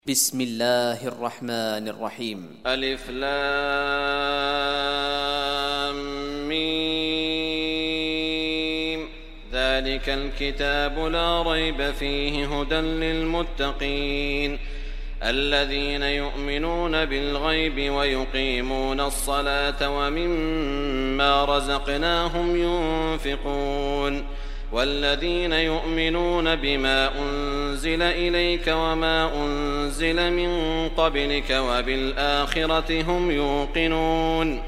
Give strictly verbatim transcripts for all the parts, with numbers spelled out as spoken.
بسم الله الرحمن الرحيم. ألف لام ميم. ذلك الكتاب لا ريب فيه هدى للمتقين الذين يؤمنون بالغيب ويقيمون الصلاة ومما رزقناهم ينفقون والذين يؤمنون بما أنزل إليك وما أنزل من قبلك وبالآخرة هم يوقنون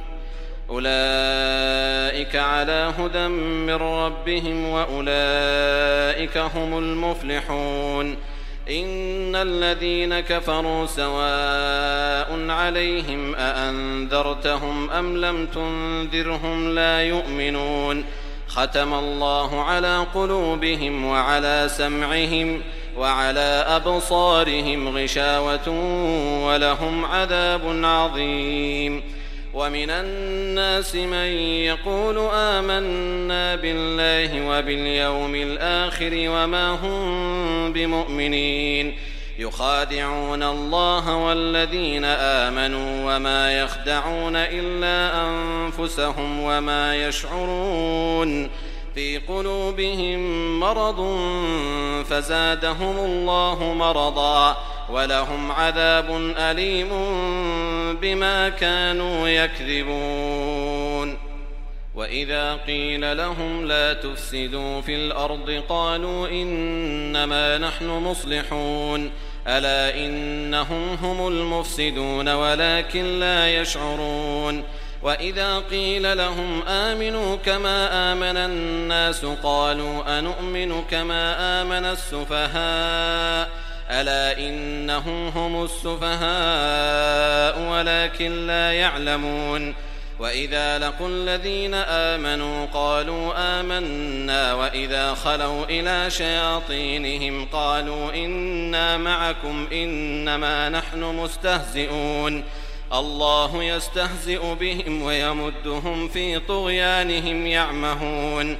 أولئك على هدى من ربهم وأولئك هم المفلحون. إن الذين كفروا سواء عليهم أأنذرتهم أم لم تنذرهم لا يؤمنون ختم الله على قلوبهم وعلى سمعهم وعلى أبصارهم غشاوة ولهم عذاب عظيم. ومن الناس من يقول آمنا بالله وباليوم الآخر وما هم بمؤمنين يخادعون الله والذين آمنوا وما يخدعون إلا أنفسهم وما يشعرون في قلوبهم مرض فزادهم الله مرضا ولهم عذاب أليم بما كانوا يكذبون. وإذا قيل لهم لا تفسدوا في الأرض قالوا إنما نحن مصلحون ألا إنهم هم المفسدون ولكن لا يشعرون. وإذا قيل لهم آمنوا كما آمن الناس قالوا أنؤمن كما آمن السفهاء ألا إنهم هم السفهاء ولكن لا يعلمون. وإذا لقوا الذين آمنوا قالوا آمنا وإذا خلوا إلى شياطينهم قالوا إنا معكم إنما نحن مستهزئون الله يستهزئ بهم ويمدهم في طغيانهم يعمهون.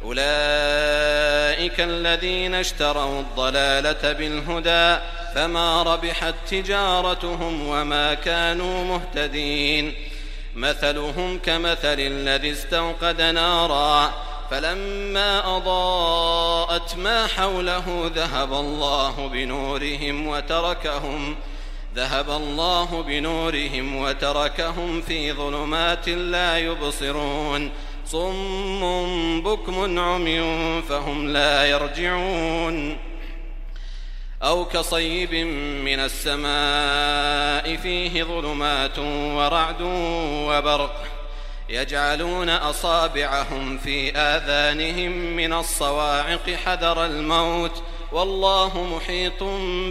أولئك الذين اشتروا الضلالة بالهدى فما ربحت تجارتهم وما كانوا مهتدين. مثلهم كمثل الذي استوقد نارا فلما أضاءت ما حوله ذهب الله بنورهم وتركهم ذهب الله بنورهم وتركهم في ظلمات لا يبصرون صم بكم عمي فهم لا يرجعون. أو كصيب من السماء فيه ظلمات ورعد وبرق يجعلون أصابعهم في آذانهم من الصواعق حذر الموت والله محيط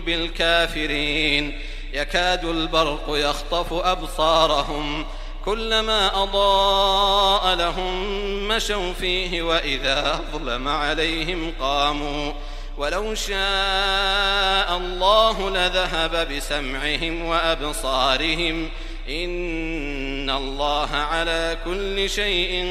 بالكافرين. يكاد البرق يخطف أبصارهم كلما أضاء لهم مشوا فيه وإذا أظلم عليهم قاموا ولو شاء الله لذهب بسمعهم وأبصارهم إن الله على كل شيء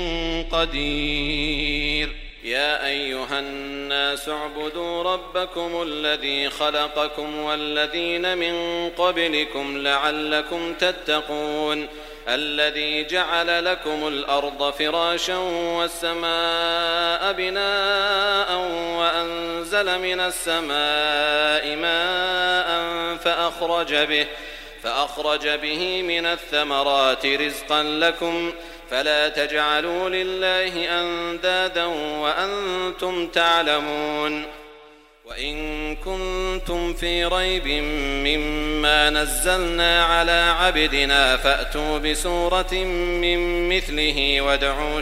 قدير. يا أيها الناس اعبدوا ربكم الذي خلقكم والذين من قبلكم لعلكم تتقون الذي جعل لكم الأرض فراشا والسماء بناء وأنزل من السماء ماء فأخرج به فأخرج به من الثمرات رزقا لكم فلا تجعلوا لله أندادا وأنتم تعلمون. وإن كنتم في ريب مما نزلنا على عبدنا فأتوا بسورة من مثله وادعوا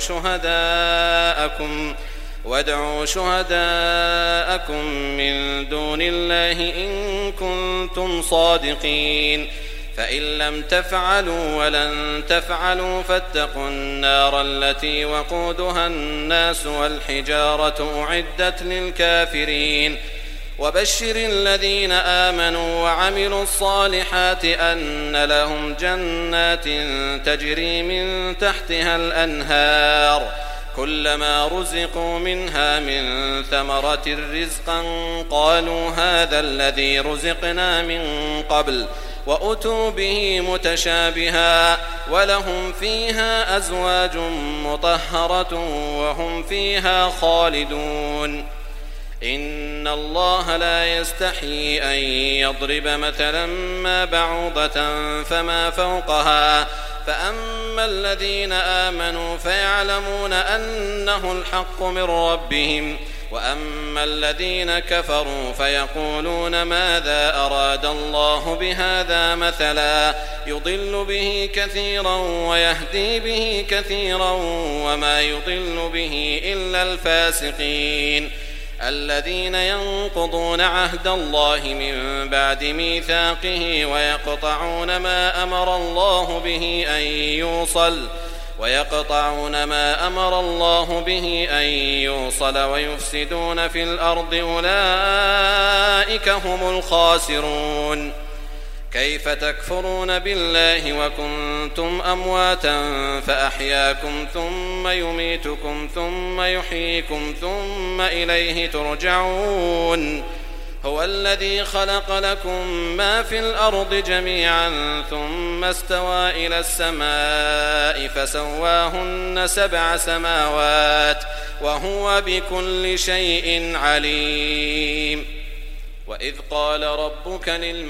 شهداءكم وادعوا شهداءكم من دون الله إن كنتم صادقين فإن لم تفعلوا ولن تفعلوا فاتقوا النار التي وقودها الناس والحجارة أعدت للكافرين. وبشر الذين آمنوا وعملوا الصالحات أن لهم جنات تجري من تحتها الأنهار كلما رزقوا منها من ثمرة رزقا قالوا هذا الذي رزقنا من قبل وأتوا به متشابها ولهم فيها أزواج مطهرة وهم فيها خالدون. إن الله لا يستحيي أن يضرب مثلا ما بعوضة فما فوقها فأما الذين آمنوا فيعلمون أنه الحق من ربهم وأما الذين كفروا فيقولون ماذا أراد الله بهذا مثلا يضل به كثيرا ويهدي به كثيرا وما يضل به إلا الفاسقين الذين ينقضون عهد الله من بعد ميثاقه ويقطعون ما أمر الله به أن يوصل ويقطعون ما أمر الله به أن يوصل ويفسدون في الأرض أولئك هم الخاسرون. كيف تكفرون بالله وكنتم أمواتا فأحياكم ثم يميتكم ثم يحييكم ثم إليه ترجعون. هو الذي خلق لكم ما في الأرض جميعا ثم استوى إلى السماء فسواهن سبع سماوات وهو بكل شيء عليم. وإذ قال ربك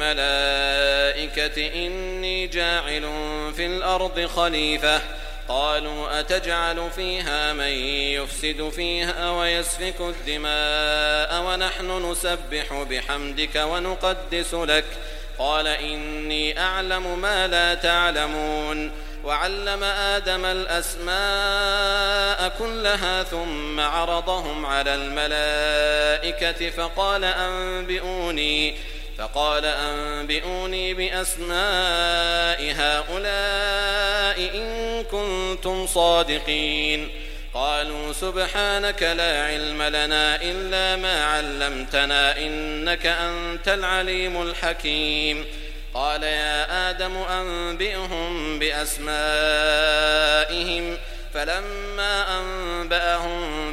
للملائكة إني جاعل في الأرض خليفة قالوا أتجعل فيها من يفسد فيها ويسفك الدماء ونحن نسبح بحمدك ونقدس لك قال إني أعلم ما لا تعلمون. وعلم آدم الأسماء كلها ثم عرضهم على الملائكة فقال أنبئوني فقال أنبئوني بأسماء هؤلاء إن كنتم صادقين. قالوا سبحانك لا علم لنا إلا ما علمتنا إنك أنت العليم الحكيم. قال يا آدم أنبئهم بأسمائهم فلما أنبأهم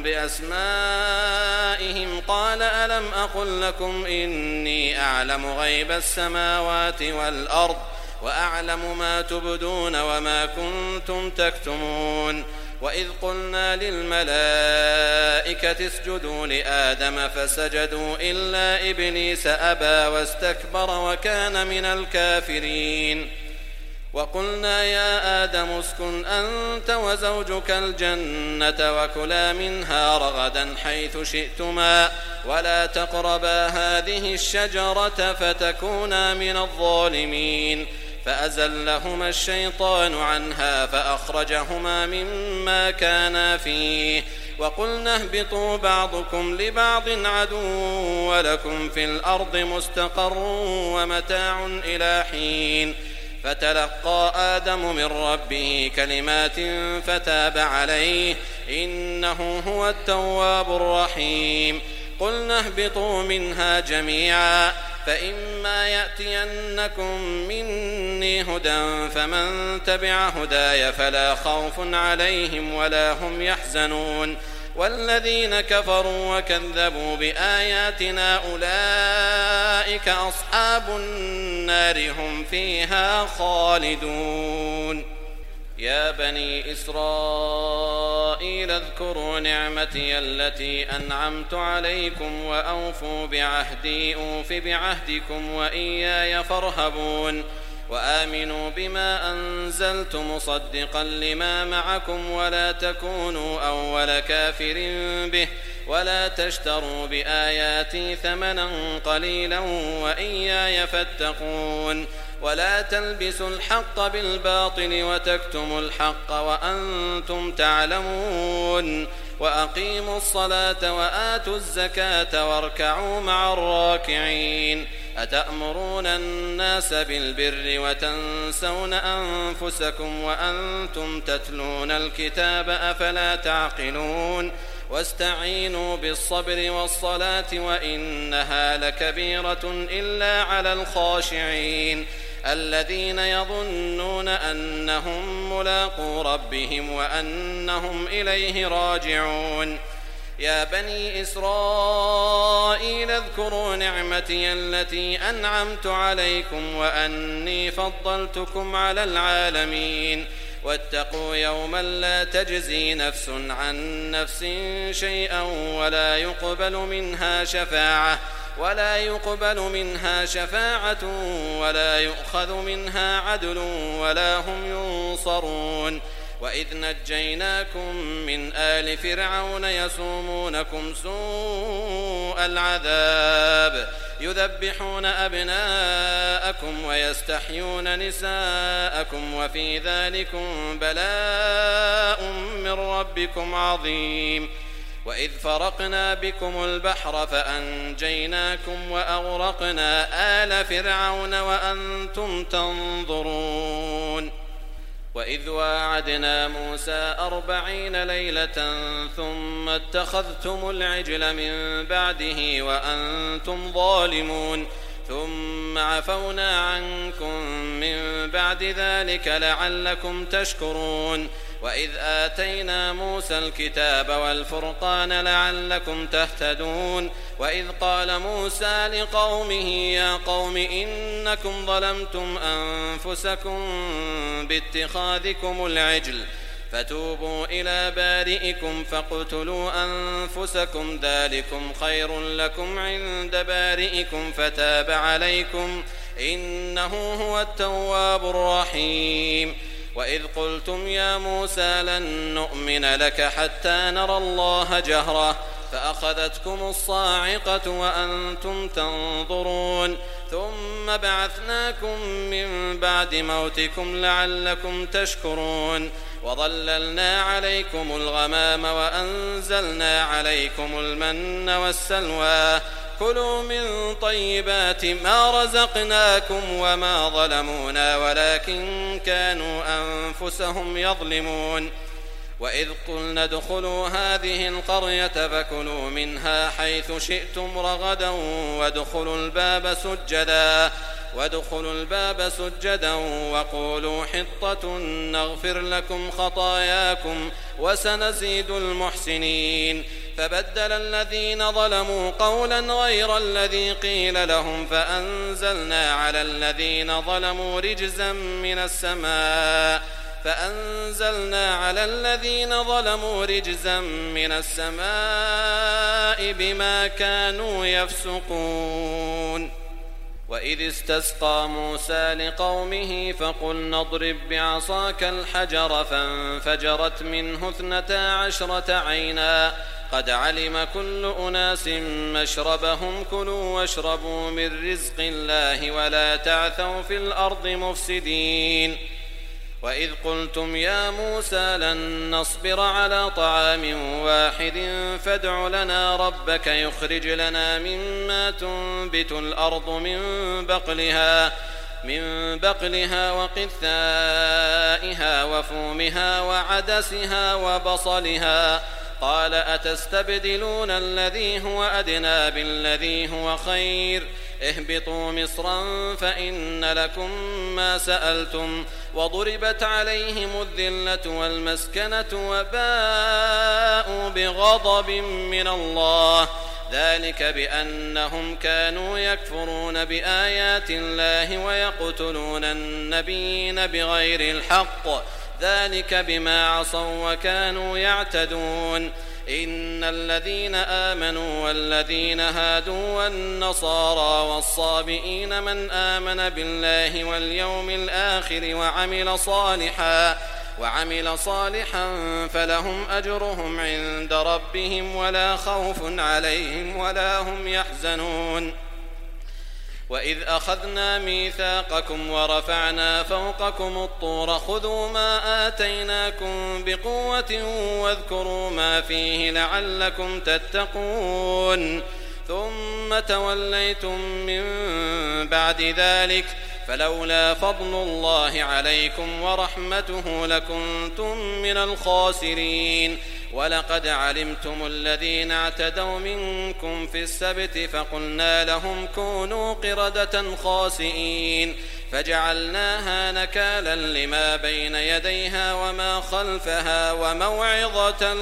بأسمائهم قال ألم أقل لكم إني أعلم غيب السماوات والأرض وأعلم ما تبدون وما كنتم تكتمون. وإذ قلنا للملائكة اسجدوا لآدم فسجدوا إلا إبليس أبى واستكبر وكان من الكافرين. وقلنا يا آدم اسكن أنت وزوجك الجنة وكلا منها رغدا حيث شئتما ولا تقربا هذه الشجرة فتكونا من الظالمين. فأزلهما الشيطان عنها فأخرجهما مما كانا فيه وقلنا اهبطوا بعضكم لبعض عدو ولكم في الأرض مستقر ومتاع إلى حين. فتلقى آدم من ربه كلمات فتاب عليه إنه هو التواب الرحيم. قلنا اهبطوا منها جميعا فإما يأتينكم مني هدى فمن تبع هداي فلا خوف عليهم ولا هم يحزنون. والذين كفروا وكذبوا بآياتنا أولئك أصحاب النار هم فيها خالدون. يا بني إسرائيل اذكروا نعمتي التي أنعمت عليكم وأوفوا بعهدي أوف بعهدكم وإياي فارهبون. وآمنوا بما أنزلت مصدقا لما معكم ولا تكونوا أول كافر به ولا تشتروا بآياتي ثمنا قليلا وإياي فاتقون. ولا تلبسوا الحق بالباطل وتكتموا الحق وأنتم تعلمون. وأقيموا الصلاة وآتوا الزكاة واركعوا مع الراكعين. أتأمرون الناس بالبر وتنسون أنفسكم وأنتم تتلون الكتاب أفلا تعقلون. واستعينوا بالصبر والصلاة وإنها لكبيرة إلا على الخاشعين الذين يظنون أنهم ملاقو ربهم وأنهم إليه راجعون يا بني إسرائيل اذكروا نعمتي التي أنعمت عليكم وأني فضلتكم على العالمين واتقوا يوما لا تجزي نفس عن نفس شيئا ولا يقبل منها شفاعة ولا يقبل منها شفاعة ولا يؤخذ منها عدل ولا هم ينصرون وإذ نجيناكم من آل فرعون يسومونكم سوء العذاب يذبحون أبناءكم ويستحيون نساءكم وفي ذلكم بلاء من ربكم عظيم وإذ فرقنا بكم البحر فأنجيناكم وأغرقنا آل فرعون وأنتم تنظرون وإذ واعدنا موسى أربعين ليلة ثم اتخذتم العجل من بعده وأنتم ظالمون ثم عفونا عنكم من بعد ذلك لعلكم تشكرون وإذ آتينا موسى الكتاب والفرقان لعلكم تهتدون وإذ قال موسى لقومه يا قوم إنكم ظلمتم أنفسكم باتخاذكم العجل فتوبوا إلى بارئكم فاقتلوا أنفسكم ذلكم خير لكم عند بارئكم فتاب عليكم إنه هو التواب الرحيم وإذ قلتم يا موسى لن نؤمن لك حتى نرى الله جهرة فأخذتكم الصاعقة وأنتم تنظرون ثم بعثناكم من بعد موتكم لعلكم تشكرون وظللنا عليكم الغمام وأنزلنا عليكم المن والسلوى كلوا من طيبات ما رزقناكم وما ظلمونا ولكن كانوا أنفسهم يظلمون وإذ قلنا ادخلوا هذه القرية فكلوا منها حيث شئتم رغدا وادخلوا الباب سجدا وادخلوا الباب سجدا وقولوا حطة نغفر لكم خطاياكم وسنزيد المحسنين فبدل الذين ظلموا قولا غير الذي قيل لهم فأنزلنا على الذين ظلموا رجزا من السماء فأنزلنا على الذين ظلموا رجزا من السماء بما كانوا يفسقون وإذ استسقى موسى لقومه فقلنا اضرب بعصاك الحجر فانفجرت منه اثنتا عشرة عينا قد علم كل أناس مشربهم كلوا واشربوا من رزق الله ولا تعثوا في الأرض مفسدين وإذ قلتم يا موسى لن نصبر على طعام واحد فادع لنا ربك يخرج لنا مما تنبت الأرض من بقلها من بقلها وقثائها وفومها وعدسها وبصلها قال أتستبدلون الذي هو أدنى بالذي هو خير اهبطوا مصرا فإن لكم ما سألتم وضربت عليهم الذلة والمسكنة وباءوا بغضب من الله ذلك بأنهم كانوا يكفرون بآيات الله ويقتلون النبيين بغير الحق ذلك بما عصوا وكانوا يعتدون إن الذين آمنوا والذين هادوا والنصارى والصابئين من آمن بالله واليوم الآخر وعمل صالحا وعمل صالحا فلهم أجرهم عند ربهم ولا خوف عليهم ولا هم يحزنون وإذ أخذنا ميثاقكم ورفعنا فوقكم الطور خذوا ما آتيناكم بقوة واذكروا ما فيه لعلكم تتقون ثم توليتم من بعد ذلك فلولا فضل الله عليكم ورحمته لكنتم من الخاسرين ولقد علمتم الذين اعتدوا منكم في السبت فقلنا لهم كونوا قردة خاسئين فجعلناها نكالا لما بين يديها وما خلفها وموعظة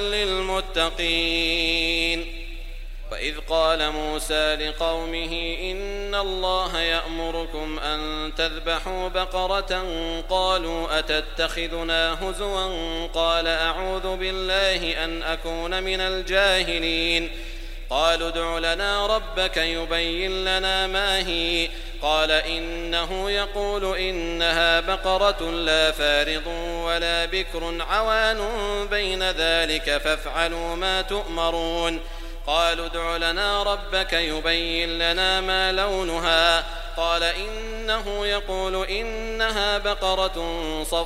للمتقين. وإذ قال موسى لقومه إن الله يأمركم أن تذبحوا بقرة قالوا أتتخذنا هزوا قال أعوذ بالله أن أكون من الجاهلين. قالوا ادع لنا ربك يبين لنا ما هي قال إنه يقول إنها بقرة لا فارض ولا بكر عوان بين ذلك فافعلوا ما تؤمرون. قالوا ادع لنا ربك يبين لنا ما لونها قال إنه يقول إنها بقرة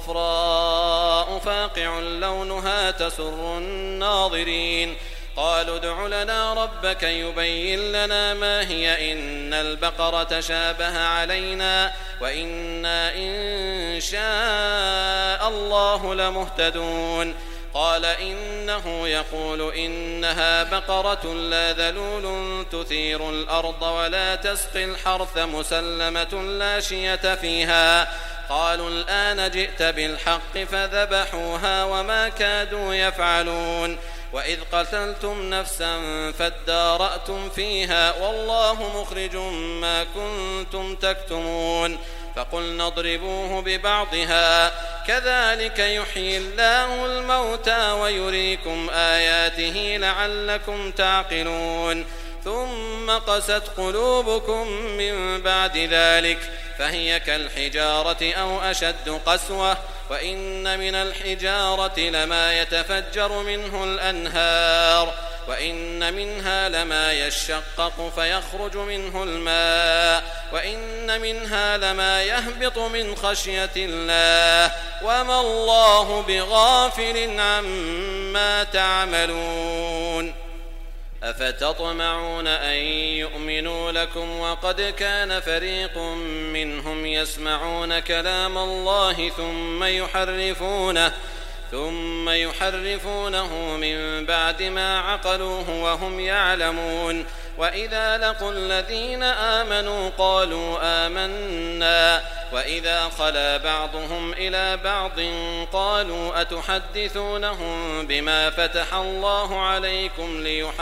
صفراء فاقع لونها تسر الناظرين. قالوا ادع لنا ربك يبين لنا ما هي إن البقرة شابه علينا وإنا إن شاء الله لمهتدون. قال إنه يقول إنها بقرة لا ذلول تثير الأرض ولا تسقي الحرث مسلمة لا شية فيها. قالوا الآن جئت بالحق فذبحوها وما كادوا يفعلون. وإذ قتلتم نفسا فادارأتم فيها والله مخرج ما كنتم تكتمون. فقلنا اضربوه ببعضها كذلك يحيي الله الموتى ويريكم آياته لعلكم تعقلون. ثم قست قلوبكم من بعد ذلك فهي كالحجارة أو أشد قسوة وإن من الحجارة لما يتفجر منه الأنهار وإن منها لما يشقق فيخرج منه الماء وإن منها لما يهبط من خشية الله وما الله بغافل عما تعملون. أفتطمعون أن يؤمنوا لكم وقد كان فريق منهم يسمعون كلام الله ثم يحرفونه ثم يحرفونه من بعد ما عقلوه وهم يعلمون. وإذا لقوا الذين آمنوا قالوا آمنا وإذا خلا بعضهم إلى بعض قالوا أتحدثونهم بما فتح الله عليكم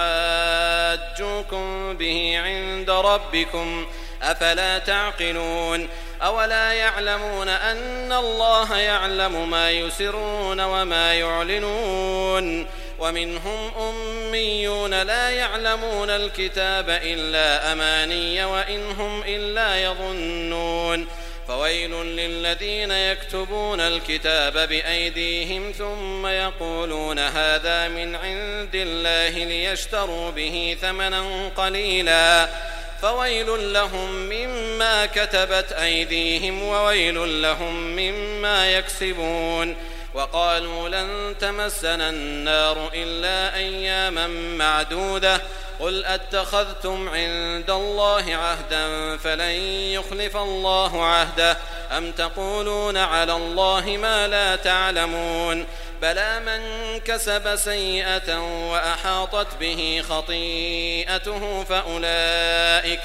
ليحاجوكم به عند ربكم أفلا تعقلون. أولا يعلمون أن الله يعلم ما يسرون وما يعلنون. ومنهم أميون لا يعلمون الكتاب إلا أماني وإن هم إلا يظنون. فويل للذين يكتبون الكتاب بأيديهم ثم يقولون هذا من عند الله ليشتروا به ثمنا قليلا فويل لهم مما كتبت أيديهم وويل لهم مما يكسبون. وقالوا لن تمسنا النار إلا أياما معدودة قل أتخذتم عند الله عهدا فلن يخلف الله عهده أم تقولون على الله ما لا تعلمون. بلى من كسب سيئة وأحاطت به خطيئته فأولئك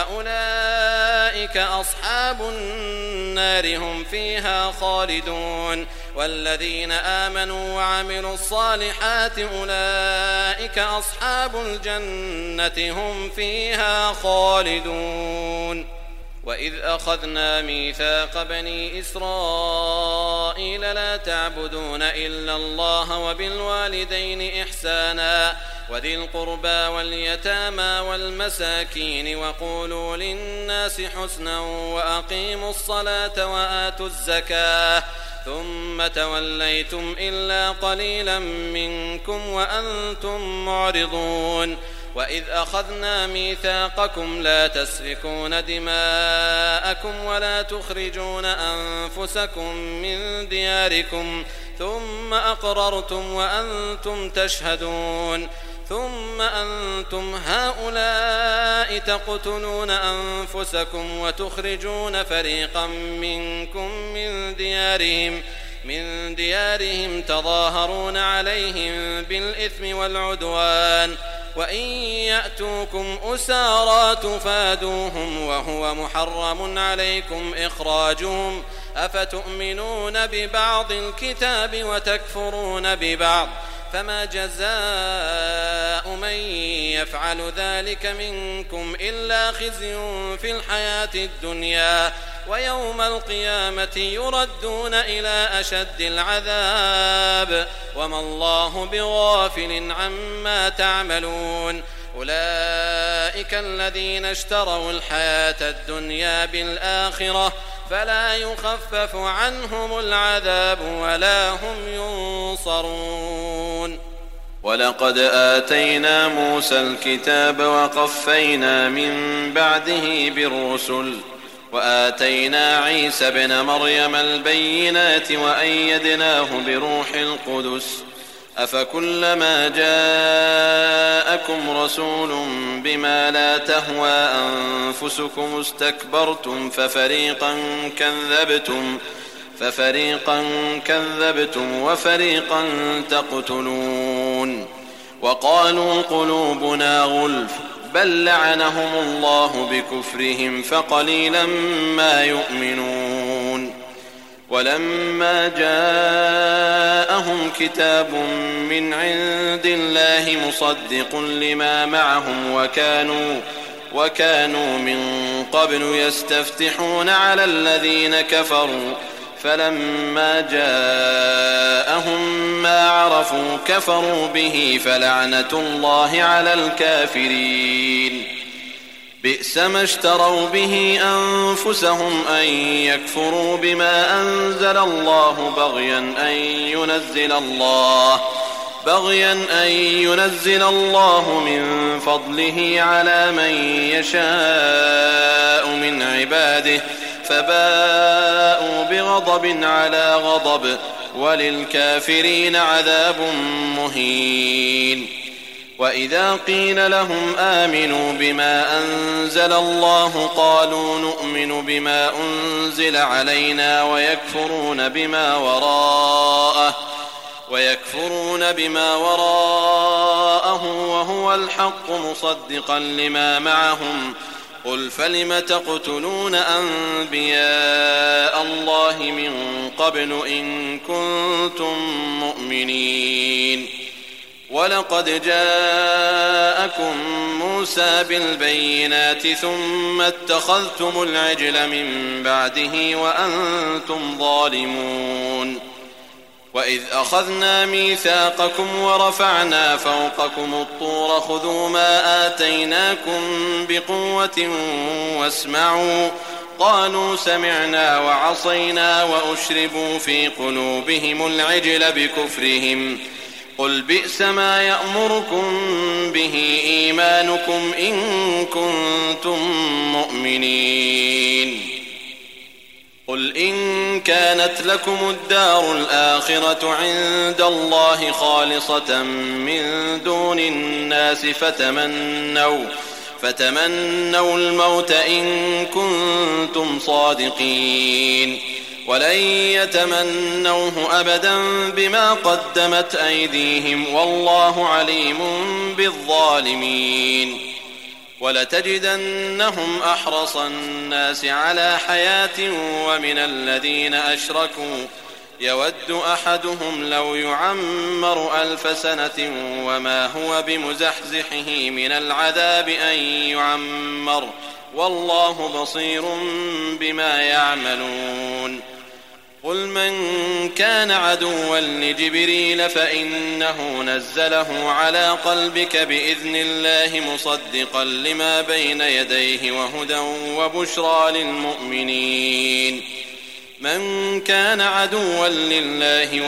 فأولئك أصحاب النار هم فيها خالدون. والذين آمنوا وعملوا الصالحات أولئك أصحاب الجنة هم فيها خالدون. وإذ أخذنا ميثاق بني إسرائيل لا تعبدون إلا الله وبالوالدين إحسانا وذي القربى واليتامى والمساكين وقولوا للناس حسنا وأقيموا الصلاة وآتوا الزكاة ثم توليتم إلا قليلا منكم وأنتم معرضون. وإذ أخذنا ميثاقكم لا تسفكون دماءكم ولا تخرجون أنفسكم من دياركم ثم أقررتم وأنتم تشهدون ثم أنتم هؤلاء تقتلون أنفسكم وتخرجون فريقا منكم من ديارهم من ديارهم تظاهرون عليهم بالإثم والعدوان وإن يأتوكم أسارى تفادوهم وهو محرم عليكم إخراجهم أفتؤمنون ببعض الكتاب وتكفرون ببعض فما جزاء من يفعل ذلك منكم إلا خزي في الحياة الدنيا ويوم القيامة يردون إلى أشد العذاب وما الله بغافل عما تعملون أولئك الذين اشتروا الحياة الدنيا بالآخرة فلا يخفف عنهم العذاب ولا هم ينصرون. ولقد آتينا موسى الكتاب وقفينا من بعده بالرسل وآتينا عيسى ابن مريم البينات وأيدناه بروح القدس أفكلما جاءكم رسول بما لا تهوى أنفسكم استكبرتم ففريقا كذبتم ففريقا كذبتم وفريقا تقتلون وقالوا قلوبنا غلف بل لعنهم الله بكفرهم فقليلا ما يؤمنون. ولما جاءهم كتاب من عند الله مصدق لما معهم وكانوا وكانوا من قبل يستفتحون على الذين كفروا فلما جاءهم ما عرفوا كفروا به فلعنة الله على الكافرين. بئس ما اشتروا به أنفسهم أن يكفروا بما أنزل الله بغيا أن ينزل الله بغيا أن ينزل الله من فضله على من يشاء من عباده فباءوا بغضب على غضب وللكافرين عذاب مهين. وإذا قيل لهم آمنوا بما أنزل الله قالوا نؤمن بما أنزل علينا ويكفرون بما وراءه ويكفرون بما وراءه وهو الحق مصدقا لما معهم قل فلم تقتلون أنبياء الله من قبل إن كنتم مؤمنين. ولقد جاءكم موسى بالبينات ثم اتخذتم العجل من بعده وأنتم ظالمون. وإذ أخذنا ميثاقكم ورفعنا فوقكم الطور خذوا ما آتيناكم بقوة واسمعوا قالوا سمعنا وعصينا وأشربوا في قلوبهم العجل بكفرهم قل بئس ما يأمركم به إيمانكم إن كنتم مؤمنين. قل إن كانت لكم الدار الآخرة عند الله خالصة من دون الناس فتمنوا فتمنوا الموت إن كنتم صادقين ولن يتمنوه أبدا بما قدمت أيديهم والله عليم بالظالمين. ولتجدنهم أحرص الناس على حياة ومن الذين أشركوا يود أحدهم لو يعمر ألف سنة وما هو بمزحزحه من العذاب أن يعمر والله بصير بما يعملون. قل من كان عدوا لجبريل فإنه نزله على قلبك بإذن الله مصدقا لما بين يديه وهدى وبشرى للمؤمنين. من كان عدوا لله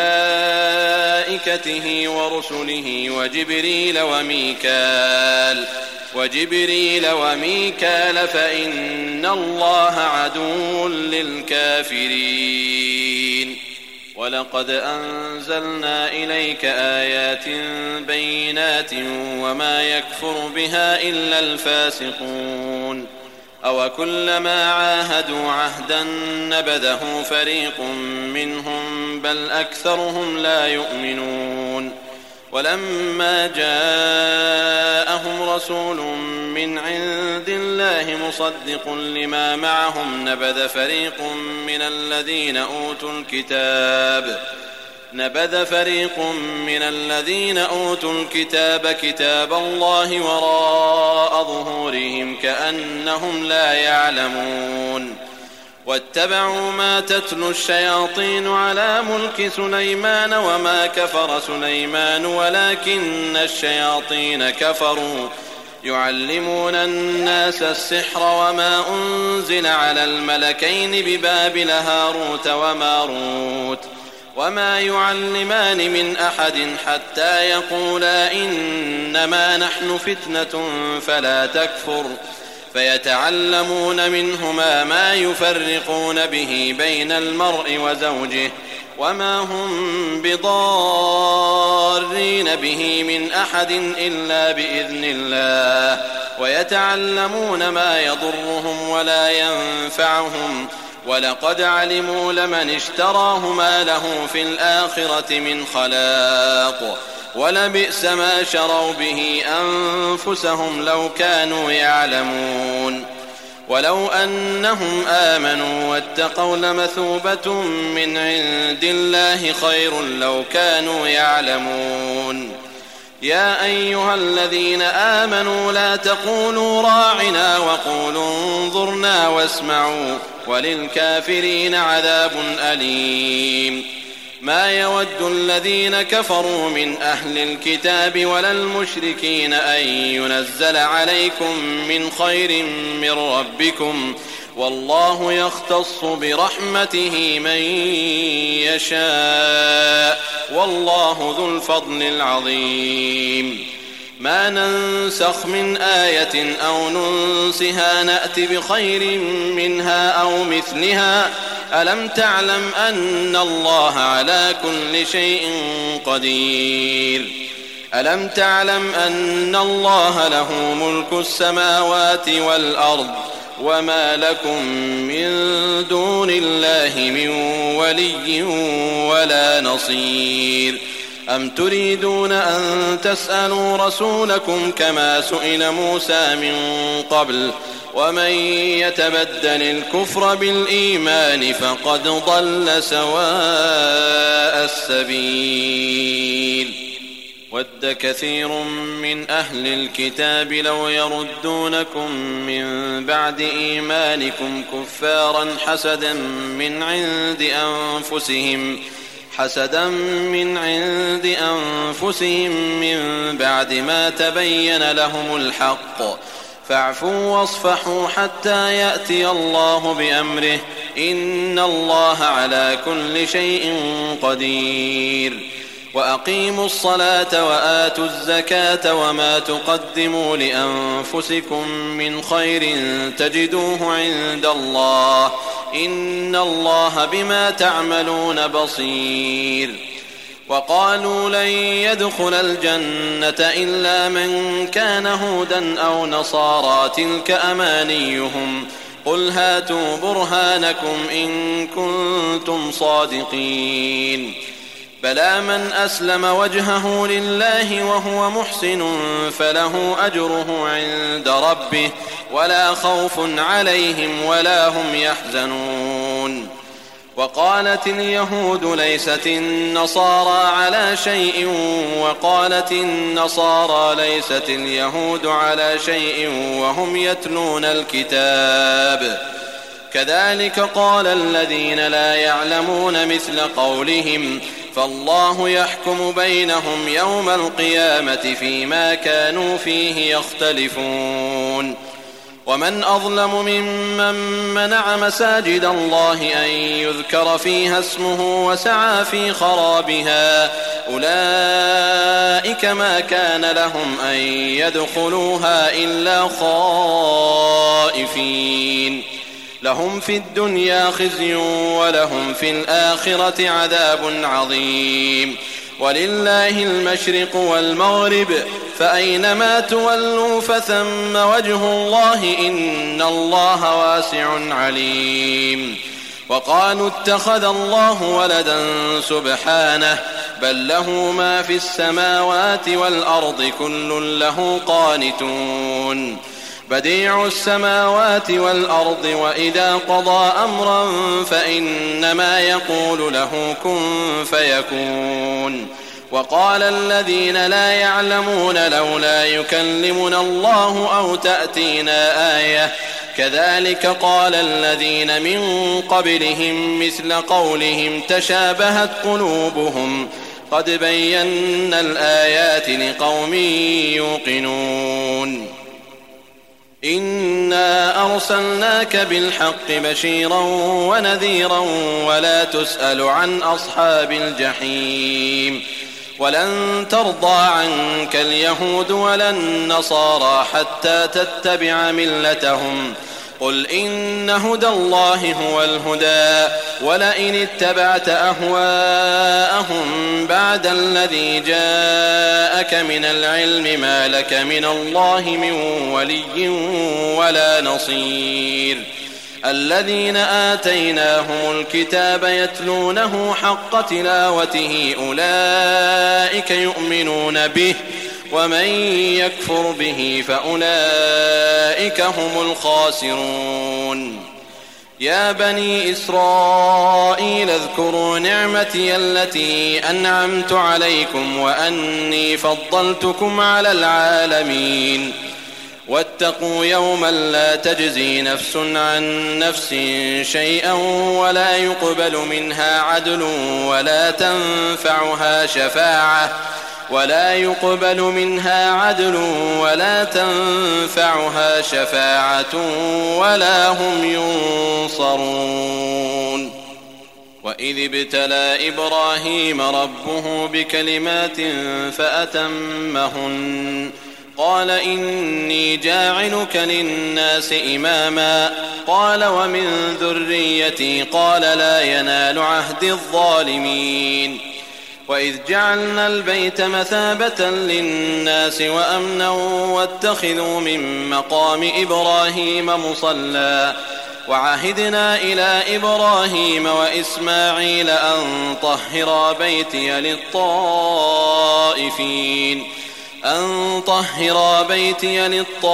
وملائكته ورسله وجبريل وميكال وجبريل وميكال فإن الله عدو للكافرين. ولقد أنزلنا إليك آيات بينات وما يكفر بها إلا الفاسقون. أو كلما عاهدوا عهدا نبذه فريق منهم بل أكثرهم لا يؤمنون ولما جاءهم رسول من عند الله مصدق لما معهم نبذ فريق من الذين أوتوا الكتاب نبذ فريق من الذين أوتوا الكتاب كتاب الله وراء ظهورهم كأنهم لا يعلمون واتبعوا ما تتلو الشياطين على ملك سليمان وما كفر سليمان ولكن الشياطين كفروا يعلمون الناس السحر وما أنزل على الملكين ببابل هاروت وماروت وما يعلمان من أحد حتى يقولا إنما نحن فتنة فلا تكفر فيتعلمون منهما ما يفرقون به بين المرء وزوجه وما هم بضارين به من أحد إلا بإذن الله ويتعلمون ما يضرهم ولا ينفعهم ولقد علموا لمن اشتراه ما له في الآخرة من خلاق ولبئس ما شروا به أنفسهم لو كانوا يعلمون ولو أنهم آمنوا واتقوا لمثوبة من عند الله خير لو كانوا يعلمون يا أيها الذين آمنوا لا تقولوا راعنا وقولوا انظرنا واسمعوا وللكافرين عذاب أليم ما يود الذين كفروا من أهل الكتاب ولا المشركين أن ينزل عليكم من خير من ربكم والله يختص برحمته من يشاء والله ذو الفضل العظيم ما ننسخ من آية أو ننسها نأت بخير منها أو مثلها ألم تعلم أن الله على كل شيء قدير ألم تعلم أن الله له ملك السماوات والأرض وما لكم من دون الله من ولي ولا نصير أم تريدون أن تسألوا رسولكم كما سئل موسى من قبل ومن يتبدل الكفر بالإيمان فقد ضل سواء السبيل ود كثير من أهل الكتاب لو يردونكم من بعد إيمانكم كفارا حسدا من عند أنفسهم حسدا من عند أنفسهم من بعد ما تبين لهم الحق فاعفوا واصفحوا حتى يأتي الله بأمره إن الله على كل شيء قدير وأقيموا الصلاة وآتوا الزكاة وما تقدموا لأنفسكم من خير تجدوه عند الله إن الله بما تعملون بصير وقالوا لن يدخل الجنة إلا من كان هودا أو نصارى تلك أمانيهم قل هاتوا برهانكم إن كنتم صادقين بلى من أسلم وجهه لله وهو محسن فله أجره عند ربه ولا خوف عليهم ولا هم يحزنون وقالت اليهود ليست النصارى على شيء وقالت النصارى ليست اليهود على شيء وهم يتلون الكتاب كذلك قال الذين لا يعلمون مثل قولهم فالله يحكم بينهم يوم القيامة فيما كانوا فيه يختلفون ومن أظلم ممن منع مساجد الله أن يذكر فيها اسمه وسعى في خرابها أولئك ما كان لهم أن يدخلوها إلا خائفين لهم في الدنيا خزي ولهم في الآخرة عذاب عظيم ولله المشرق والمغرب فأينما تولوا فثم وجه الله إن الله واسع عليم. وقالوا اتخذ الله ولدا سبحانه بل له ما في السماوات والأرض كل له قانتون. بديع السماوات والأرض وإذا قضى أمرا فإنما يقول له كن فيكون. وقال الذين لا يعلمون لولا يكلمنا الله أو تأتينا آية كذلك قال الذين من قبلهم مثل قولهم تشابهت قلوبهم قد بينا الآيات لقوم يوقنون. إنا أرسلناك بالحق بشيرا ونذيرا ولا تسأل عن أصحاب الجحيم. ولن ترضى عنك اليهود ولا النصارى حتى تتبع ملتهم قل إن هدى الله هو الهدى ولئن اتبعت أهواءهم بعد الذي جاءك من العلم ما لك من الله من ولي ولا نصير. الذين آتيناهم الكتاب يتلونه حق تلاوته أولئك يؤمنون به ومن يكفر به فأولئك هم الخاسرون. يا بني إسرائيل اذكروا نعمتي التي أنعمت عليكم وأني فضلتكم على العالمين. واتقوا يوما لا تجزي نفس عن نفس شيئا ولا يقبل منها عدل ولا تنفعها شفاعة ولا يقبل منها عدل ولا تنفعها شفاعة ولا هم ينصرون. وإذ ابتلى إبراهيم ربه بكلمات فأتمهن قال إني جاعلك للناس إماما قال ومن ذريتي قال لا ينال عهد الظالمين. وإذ جعلنا البيت مثابة للناس وأمنا واتخذوا من مقام إبراهيم مصلى وعهدنا إلى إبراهيم وإسماعيل أن طهرا بيتي للطائفين أن طهرا بيتي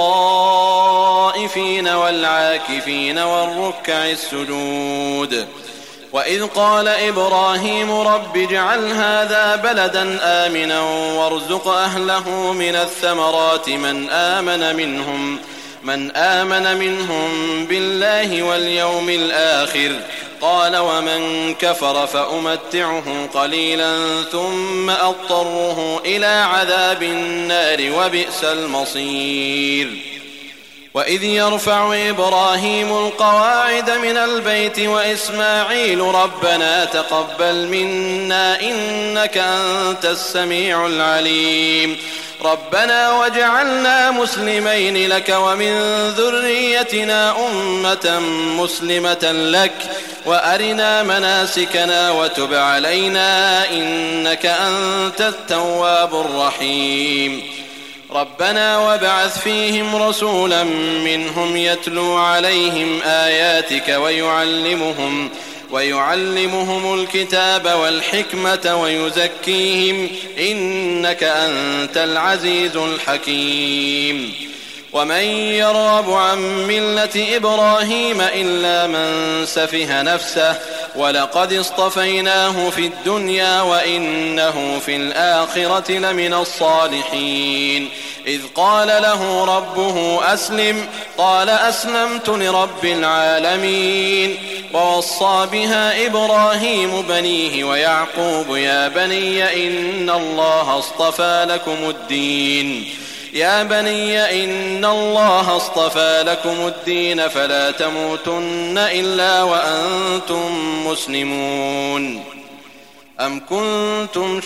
للطائفين والعاكفين والركع السجود. وإذ قال إبراهيم رب اجعل هذا بلدا آمنا وارزق أهله من الثمرات من آمن منهم من آمن منهم بالله واليوم الآخر قال ومن كفر فأمتعه قليلا ثم أضطره إلى عذاب النار وبئس المصير. وإذ يرفع إبراهيم القواعد من البيت وإسماعيل ربنا تقبل منا إنك أنت السميع العليم ربنا وجعلنا مسلمين لك ومن ذريتنا أمة مسلمة لك وأرنا مناسكنا وتب علينا إنك أنت التواب الرحيم. ربنا وابعث فيهم رسولا منهم يتلو عليهم آياتك ويعلمهم ويعلمهم الكتاب والحكمة ويزكيهم إنك أنت العزيز الحكيم. ومن يرغب عن ملة إبراهيم إلا من سفه نفسه ولقد اصطفيناه في الدنيا وإنه في الآخرة لمن الصالحين. إذ قال له ربه أسلم قال أسلمت لرب العالمين. ووصى بها إبراهيم بنيه ويعقوب يا بني إن الله اصطفى لكم الدين يا بني إن الله اصطفى لكم الدين فلا تموتن إلا وأنتم مسلمون. أم كنتم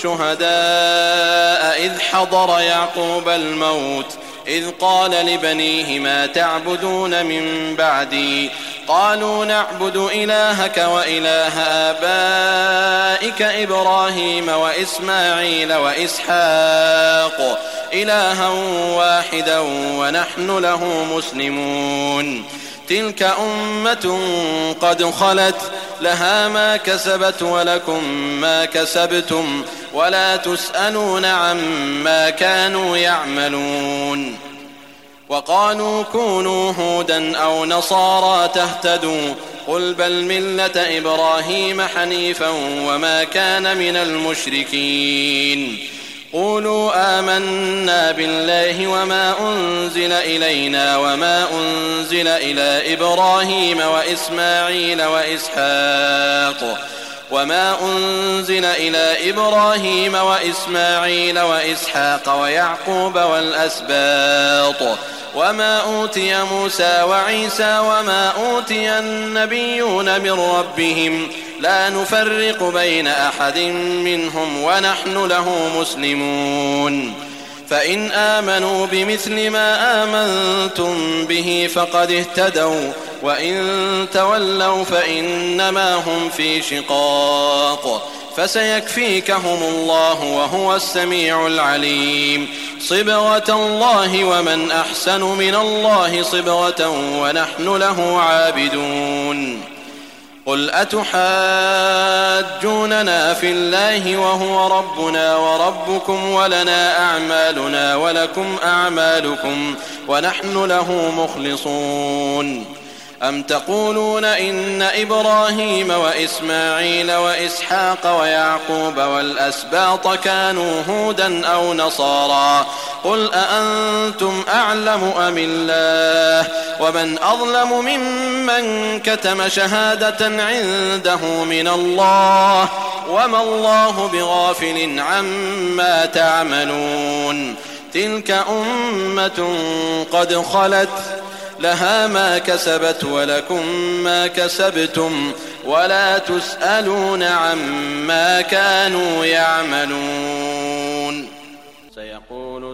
شهداء إذ حضر يعقوب الموت إذ قال لبنيه ما تعبدون من بعدي قالوا نعبد إلهك وإله آبائك إبراهيم وإسماعيل وإسحاق إلها واحدا ونحن له مسلمون تلك أمة قد خلت لها ما كسبت ولكم ما كسبتم ولا تسألون عما كانوا يعملون وقالوا كونوا هودا أو نصارى تهتدوا قل بل ملة إبراهيم حنيفا وما كان من المشركين قولوا آمنا بالله وما أنزل إلينا وما أنزل إلى إبراهيم وإسماعيل وإسحاق وما أنزل إلى إبراهيم وإسماعيل وإسحاق ويعقوب والأسباط وما أوتي موسى وعيسى وما أوتي النبيون من ربهم لا نفرق بين أحد منهم ونحن له مسلمون فإن آمنوا بمثل ما آمنتم به فقد اهتدوا وإن تولوا فإنما هم في شقاق فسيكفيكهم الله وهو السميع العليم صبغة الله ومن أحسن من الله صبغة ونحن له عابدون قل أتحاجوننا في الله وهو ربنا وربكم ولنا أعمالنا ولكم أعمالكم ونحن له مخلصون أم تقولون إن إبراهيم وإسماعيل وإسحاق ويعقوب والأسباط كانوا هودا أو نصارى قل أأنتم أعلم أم الله ومن أظلم ممن كتم شهادة عنده من الله وما الله بغافل عما تعملون تلك أمة قد خلت لها ما كسبت ولكم ما كسبتم ولا تسألون عما كانوا يعملون سيقول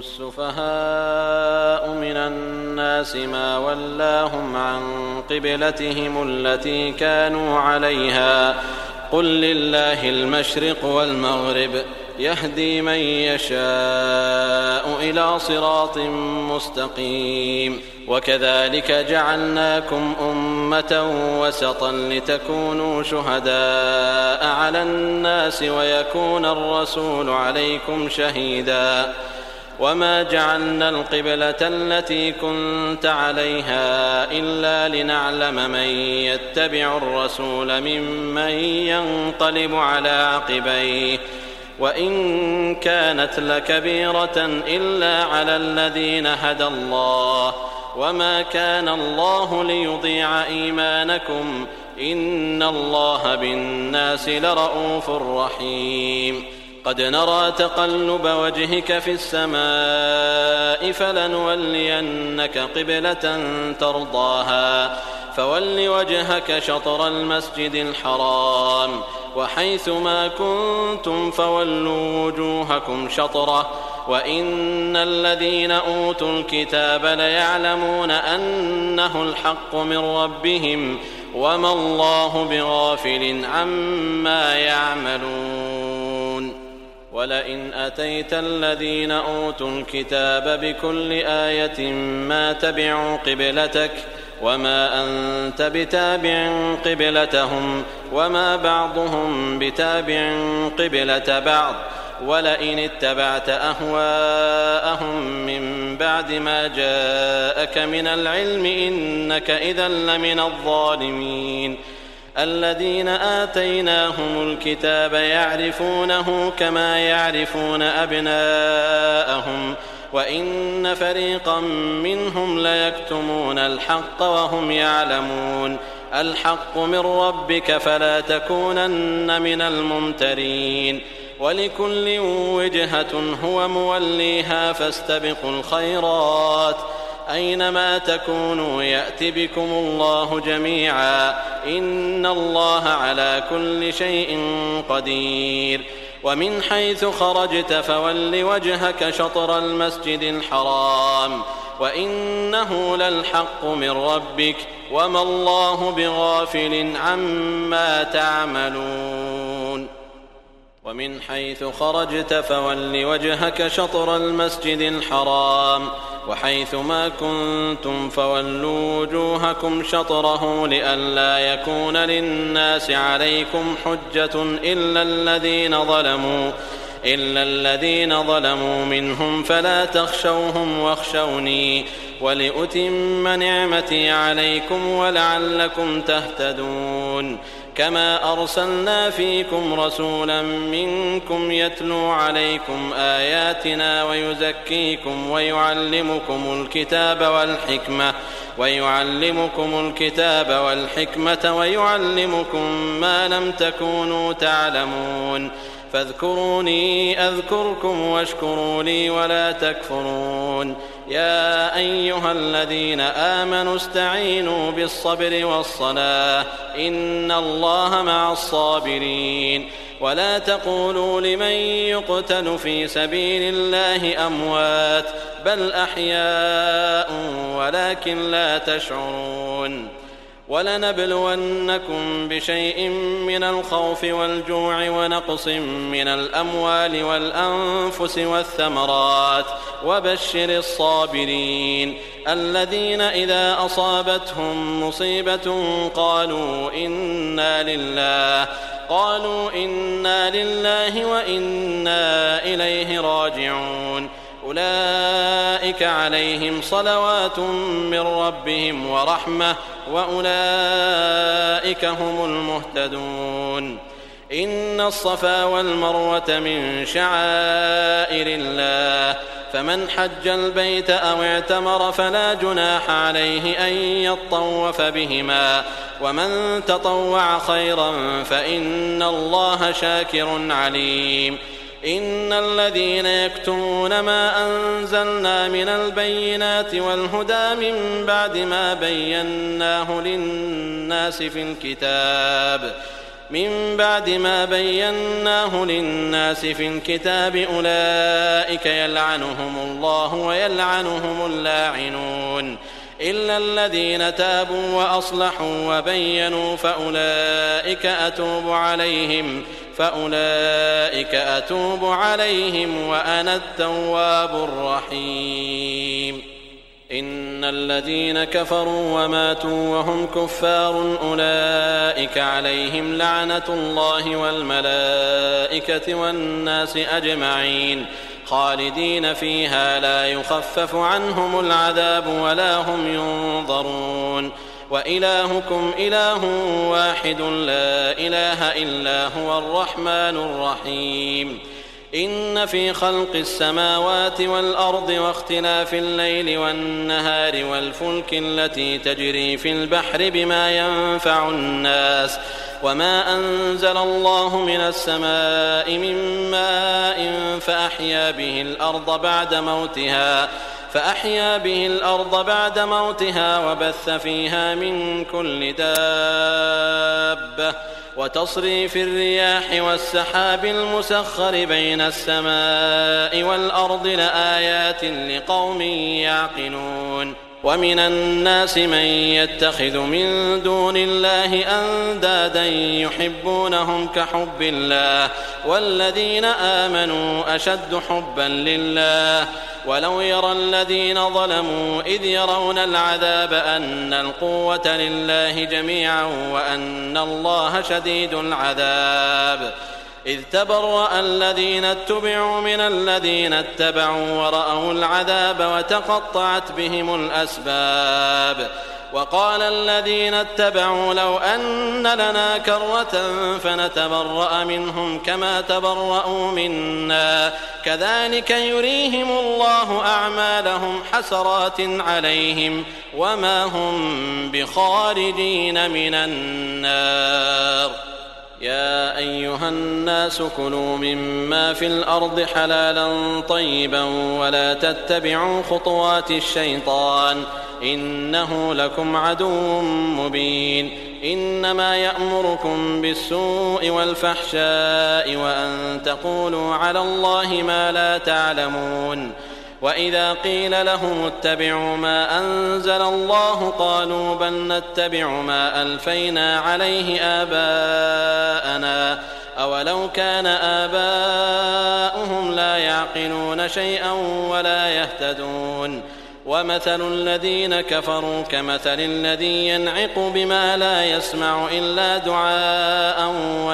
السفهاء من الناس ما ولاهم عن قبلتهم التي كانوا عليها قل لله المشرق والمغرب يهدي من يشاء إلى صراط مستقيم وكذلك جعلناكم أمة وسطا لتكونوا شهداء على الناس ويكون الرسول عليكم شهيدا وما جعلنا القبلة التي كنت عليها إلا لنعلم من يتبع الرسول ممن ينقلب على عقبيه وإن كانت لكبيرة إلا على الذين هدى الله وما كان الله ليضيع إيمانكم إن الله بالناس لرؤوف رحيم قد نرى تقلب وجهك في السماء فلنولينك قبلة ترضاها فول وجهك شطر المسجد الحرام وحيث ما كنتم فولوا وجوهكم شطره وإن الذين أوتوا الكتاب ليعلمون أنه الحق من ربهم وما الله بغافل عما يعملون ولئن أتيت الذين أوتوا الكتاب بكل آية ما تبعوا قبلتك وما أنت بتابع قبلتهم وما بعضهم بتابع قبلة بعض ولئن اتبعت أهواءهم من بعد ما جاءك من العلم إنك إذا لمن الظالمين الذين آتيناهم الكتاب يعرفونه كما يعرفون أبناءهم وإن فريقا منهم ليكتمون الحق وهم يعلمون الحق من ربك فلا تكونن من الممترين ولكل وجهة هو موليها فاستبقوا الخيرات أينما تكونوا يأت بكم الله جميعا إن الله على كل شيء قدير ومن حيث خرجت فول وجهك شطر المسجد الحرام وإنه للحق من ربك وما الله بغافل عما تعملون ومن حيث خرجت فول وجهك شطر المسجد الحرام وحيث ما كنتم فولوا وجوهكم شطره لئلا يكون للناس عليكم حجة إلا الذين ظلموا إلا الذين ظلموا منهم فلا تخشوهم واخشوني ولأتم نعمتي عليكم ولعلكم تهتدون كما أرسلنا فيكم رسولا منكم يتلو عليكم آياتنا ويزكيكم ويعلمكم الكتاب والحكمة ويعلمكم الكتاب والحكمة ويعلمكم ما لم تكونوا تعلمون فاذكروني أذكركم واشكروا لي ولا تكفرون يا أيها الذين آمنوا استعينوا بالصبر والصلاة إن الله مع الصابرين ولا تقولوا لمن يقتل في سبيل الله أموات بل أحياء ولكن لا تشعرون ولنبلونكم بشيء من الخوف والجوع ونقص من الأموال والأنفس والثمرات وبشر الصابرين الذين إذا أصابتهم مصيبة قالوا إنا لله قالوا إنا لله وإنا إليه راجعون أولئك عليهم صلوات من ربهم ورحمة وأولئك هم المهتدون إن الصفا والمروة من شعائر الله فمن حج البيت أو اعتمر فلا جناح عليه أن يطوف بهما ومن تطوع خيرا فإن الله شاكر عليم إن الذين يكتمون ما أنزلنا من البينات والهدى من بعد ما بيناه للناس في الكتاب من بعد ما بيناه للناس في الكتاب أولئك يلعنهم الله ويلعنهم اللاعنون إلا الذين تابوا وأصلحوا وبينوا فأولئك أتوب عليهم فأولئك أتوب عليهم وأنا التواب الرحيم إن الذين كفروا وماتوا وهم كفار أولئك عليهم لعنة الله والملائكة والناس أجمعين خالدين فيها لا يخفف عنهم العذاب ولا هم ينظرون وإلهكم إله واحد لا إله إلا هو الرحمن الرحيم إن في خلق السماوات والأرض واختلاف الليل والنهار والفلك التي تجري في البحر بما ينفع الناس وما أنزل الله من السماء من ماء فأحيا به الأرض بعد موتها فأحيا به الأرض بعد موتها وبث فيها من كل دابة وتصريف الرياح والسحاب المسخر بين السماء والأرض لآيات لقوم يعقلون ومن الناس من يتخذ من دون الله أندادا يحبونهم كحب الله والذين آمنوا أشد حبا لله ولو يرى الذين ظلموا إذ يرون العذاب أن القوة لله جميعا وأن الله شديد العذاب إذ تبرأ الذين اتبعوا من الذين اتبعوا ورأوا العذاب وتقطعت بهم الأسباب وقال الذين اتبعوا لو أن لنا كرة فنتبرأ منهم كما تبرأوا منا كذلك يريهم الله أعمالهم حسرات عليهم وما هم بخارجين من النار يا أيها الناس كلوا مما في الأرض حلالا طيبا ولا تتبعوا خطوات الشيطان إنه لكم عدو مبين إنما يأمركم بالسوء والفحشاء وأن تقولوا على الله ما لا تعلمون وإذا قيل لهم اتبعوا ما أنزل الله قالوا بل نتبع ما ألفينا عليه آباءنا أولو كان آباؤهم لا يعقلون شيئا ولا يهتدون ومثل الذين كفروا كمثل الذي ينعق بما لا يسمع إلا دعاء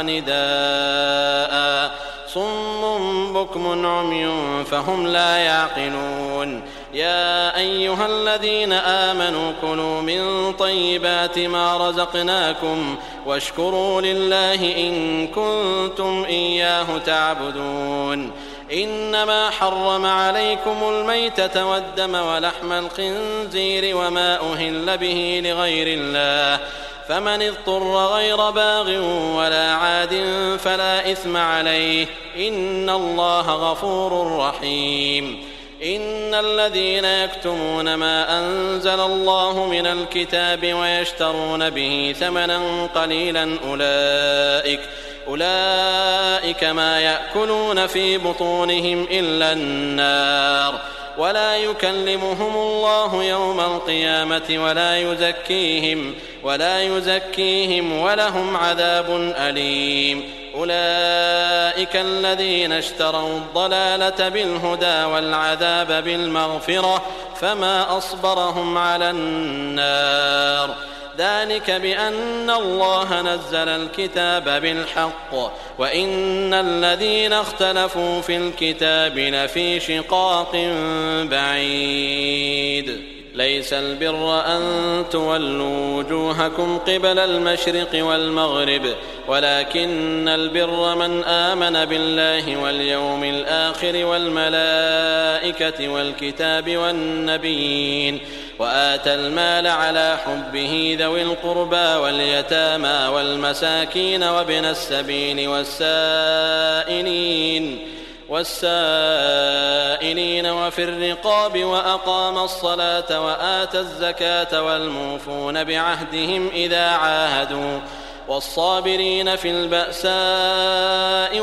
ونداء صم بكم عمي فهم لا يعقلون يا أيها الذين آمنوا كلوا من طيبات ما رزقناكم واشكروا لله إن كنتم إياه تعبدون إنما حرم عليكم الميتة والدم ولحم الخنزير وما أهل به لغير الله فمن اضطر غير باغ ولا عاد فلا إثم عليه إن الله غفور رحيم إن الذين يكتمون ما أنزل الله من الكتاب ويشترون به ثمنا قليلا أولئك أولئك ما يأكلون في بطونهم إلا النار ولا يكلمهم الله يوم القيامة ولا يزكيهم ولا يزكيهم ولهم عذاب أليم أولئك الذين اشتروا الضلالة بالهدى والعذاب بالمغفرة فما أصبرهم على النار ذلك بأن الله نزل الكتاب بالحق وإن الذين اختلفوا في الكتاب لفي شقاق بعيد ليس البر أن تولوا وجوهكم قبل المشرق والمغرب ولكن البر من آمن بالله واليوم الآخر والملائكة والكتاب والنبيين وآتى المال على حبه ذوي القربى واليتامى والمساكين وابن السبيل والسائلين والسائلين وفي الرقاب وأقام الصلاة وآتى الزكاة والموفون بعهدهم إذا عاهدوا والصابرين في البأساء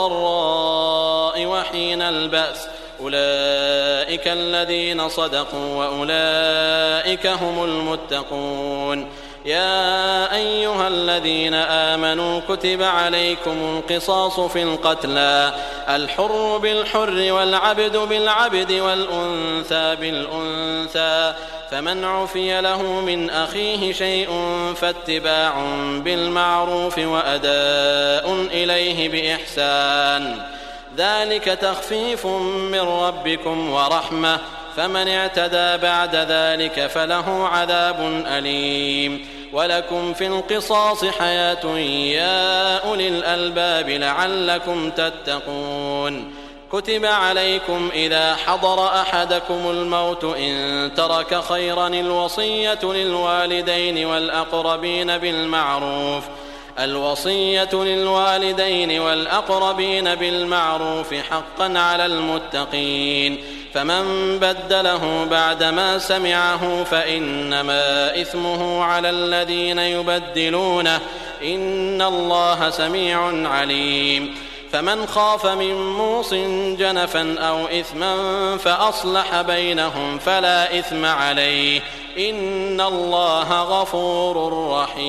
والضراء وحين البأس أولئك الذين صدقوا وأولئك هم المتقون يا أيها الذين آمنوا كتب عليكم القصاص في القتلى الحر بالحر والعبد بالعبد والأنثى بالأنثى فمن عفي له من أخيه شيء فاتباع بالمعروف وأداء إليه بإحسان ذلك تخفيف من ربكم ورحمة فمن اعتدى بعد ذلك فله عذاب أليم ولكم في القصاص حياة يا أولي الألباب لعلكم تتقون كتب عليكم إذا حضر أحدكم الموت إن ترك خيرا الوصية للوالدين والأقربين بالمعروف الوصية للوالدين والأقربين بالمعروف حقا على المتقين فمن بدله بعدما سمعه فإنما إثمه على الذين يبدلونه إن الله سميع عليم فمن خاف من موص جنفا أو إثما فأصلح بينهم فلا إثم عليه إن الله غفور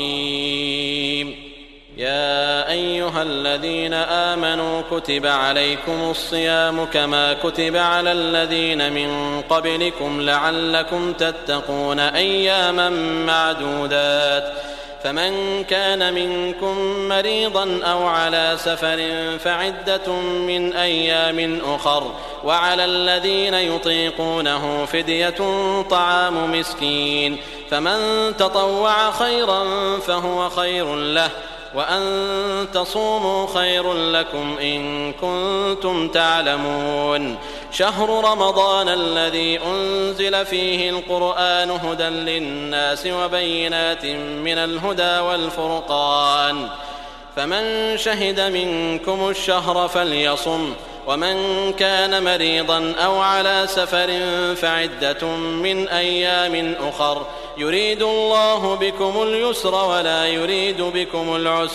رحيم يا أيها الذين آمنوا كتب عليكم الصيام كما كتب على الذين من قبلكم لعلكم تتقون أياما معدودات فمن كان منكم مريضا أو على سفر فعدة من أيام أخر وعلى الذين يطيقونه فدية طعام مسكين فمن تطوع خيرا فهو خير له وأن تصوموا خير لكم إن كنتم تعلمون شهر رمضان الذي أنزل فيه القرآن هدى للناس وبينات من الهدى والفرقان فمن شهد منكم الشهر فليصم ومن كان مريضا أو على سفر فعدة من أيام أخر يريد الله بكم اليسر ولا يريد بكم العسر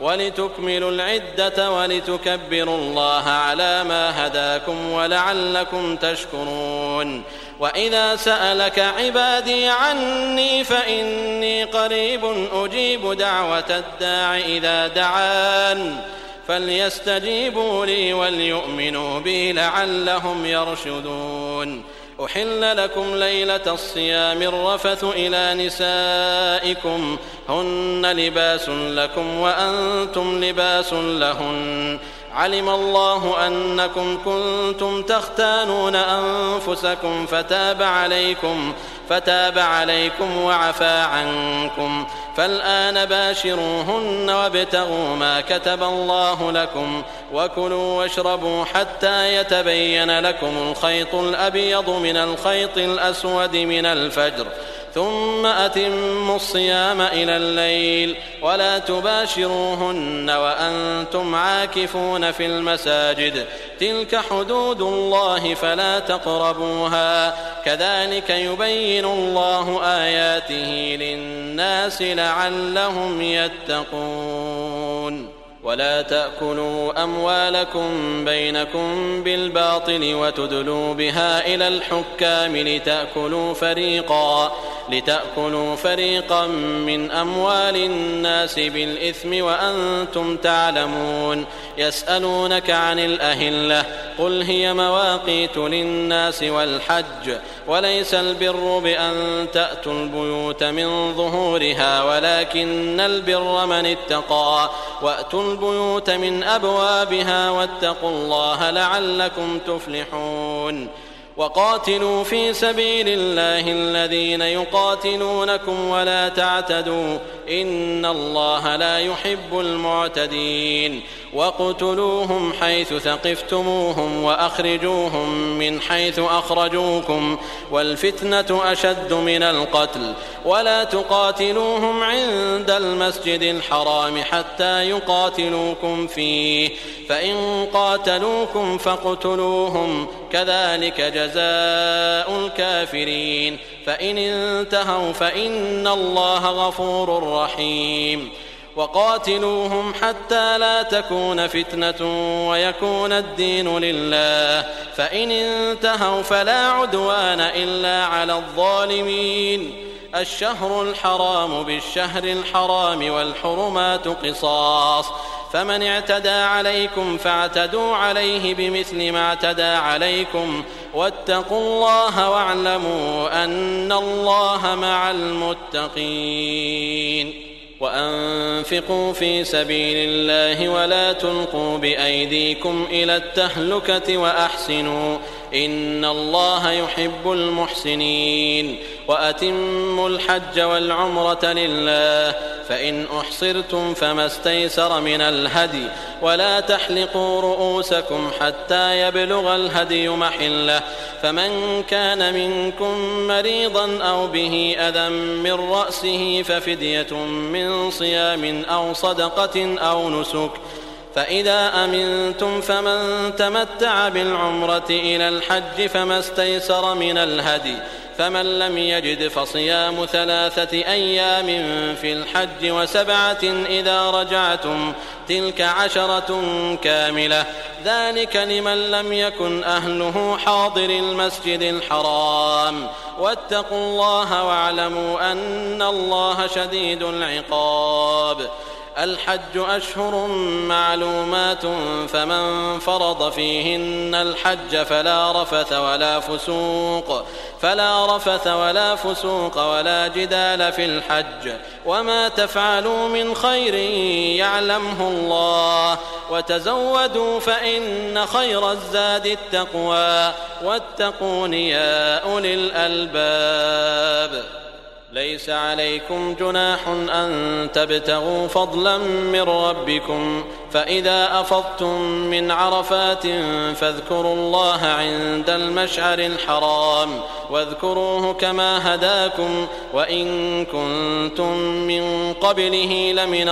ولتكملوا العدة ولتكبروا الله على ما هداكم ولعلكم تشكرون. وإذا سألك عبادي عني فإني قريب أجيب دعوة الداع إذا دعان فليستجيبوا لي وليؤمنوا بي لعلهم يرشدون. أحل لكم ليلة الصيام الرفث إلى نسائكم هن لباس لكم وأنتم لباس لهن علم الله أنكم كنتم تختانون أنفسكم فتاب عليكم فتاب عليكم وعفى عنكم فالآن باشروهن وابتغوا ما كتب الله لكم وكلوا واشربوا حتى يتبين لكم الخيط الأبيض من الخيط الأسود من الفجر ثم أتموا الصيام إلى الليل ولا تباشروهن وأنتم عاكفون في المساجد تلك حدود الله فلا تقربوها كذلك يبين الله آياته للناس لعلهم يتقون. ولا تأكلوا أموالكم بينكم بالباطل وتدلوا بها إلى الحكام لتأكلوا فريقا لتأكلوا فريقا من أموال الناس بالإثم وأنتم تعلمون. يسألونك عن الأهلة قل هي مواقيت للناس والحج وليس البر بأن تأتوا البيوت من ظهورها ولكن البر من اتقى وأتوا البيوت من أبوابها واتقوا الله لعلكم تفلحون. وقاتلوا في سبيل الله الذين يقاتلونكم ولا تعتدوا إن الله لا يحب المعتدين. وقتلوهم حيث ثقفتموهم وأخرجوهم من حيث أخرجوكم والفتنة أشد من القتل ولا تقاتلوهم عند المسجد الحرام حتى يقاتلوكم فيه فإن قاتلوكم فاقتلوهم كذلك جزاء الكافرين فإن انتهوا فإن الله غفور رحيم. وقاتلوهم حتى لا تكون فتنة ويكون الدين لله فإن انتهوا فلا عدوان إلا على الظالمين. الشهر الحرام بالشهر الحرام والحرمات قصاص فمن اعتدى عليكم فاعتدوا عليه بمثل ما اعتدى عليكم واتقوا الله واعلموا أن الله مع المتقين. وأنفقوا في سبيل الله ولا تلقوا بأيديكم إلى التهلكة وأحسنوا إن الله يحب المحسنين. وأتموا الحج والعمرة لله فإن أحصرتم فما استيسر من الهدي ولا تحلقوا رؤوسكم حتى يبلغ الهدي محله فمن كان منكم مريضا أو به أذى من رأسه ففدية من صيام أو صدقة أو نسك فإذا أمنتم فمن تمتع بالعمرة إلى الحج فما استيسر من الهدي فمن لم يجد فصيام ثلاثة أيام في الحج وسبعة إذا رجعتم تلك عشرة كاملة ذلك لمن لم يكن أهله حاضر المسجد الحرام واتقوا الله واعلموا أن الله شديد العقاب. الحج أشهر معلومات فمن فرض فيهن الحج فلا رفث ولا فسوق فلا رفث ولا فسوق ولا جدال في الحج وما تفعلوا من خير يعلمه الله وتزودوا فإن خير الزاد التقوى واتقون يا أولي الألباب. ليس عليكم جناح أن تبتغوا فضلا من ربكم فإذا أفضتم من عرفات فاذكروا الله عند المشعر الحرام واذكروه كما هداكم وإن كنتم من قبله لمن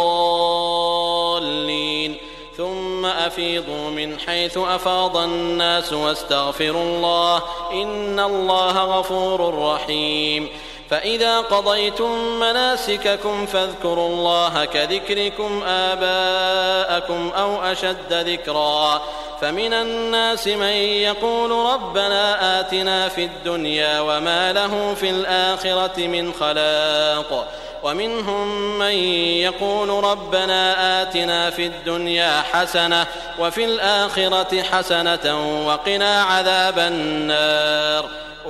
الضالين ثم أفيضوا من حيث أفاض الناس واستغفروا الله إن الله غفور رحيم. فإذا قضيتم مناسككم فاذكروا الله كذكركم آباءكم أو أشد ذكرا فمن الناس من يقول ربنا آتنا في الدنيا وما له في الآخرة من خلاق ومنهم من يقول ربنا آتنا في الدنيا حسنة وفي الآخرة حسنة وقنا عذاب النار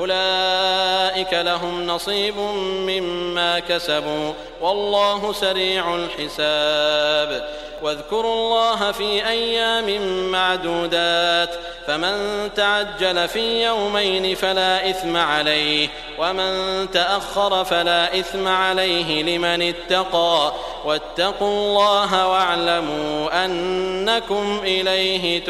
أولئك لهم نصيب مما كسبوا والله سريع الحساب واذكروا الله في أيام معدودات فمن تعجل في يومين فلا إثم عليه ومن تأخر فلا إثم عليه لمن اتقى واتقوا الله واعلموا أنكم إليه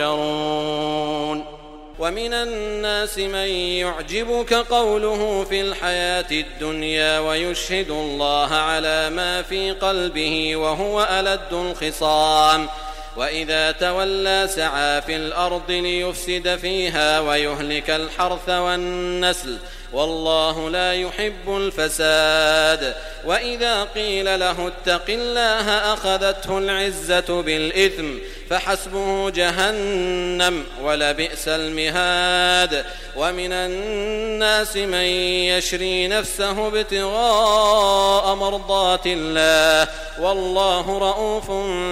تحشرون ومن الناس من يعجبك قوله في الحياة الدنيا ويشهد الله على ما في قلبه وهو ألد الخصام وإذا تولى سعى في الأرض ليفسد فيها ويهلك الحرث والنسل والله لا يحب الفساد وإذا قيل له اتق الله أخذته العزة بالإثم فحسبه جهنم ولبئس المهاد ومن الناس من يشري نفسه ابتغاء مرضات الله والله رؤوف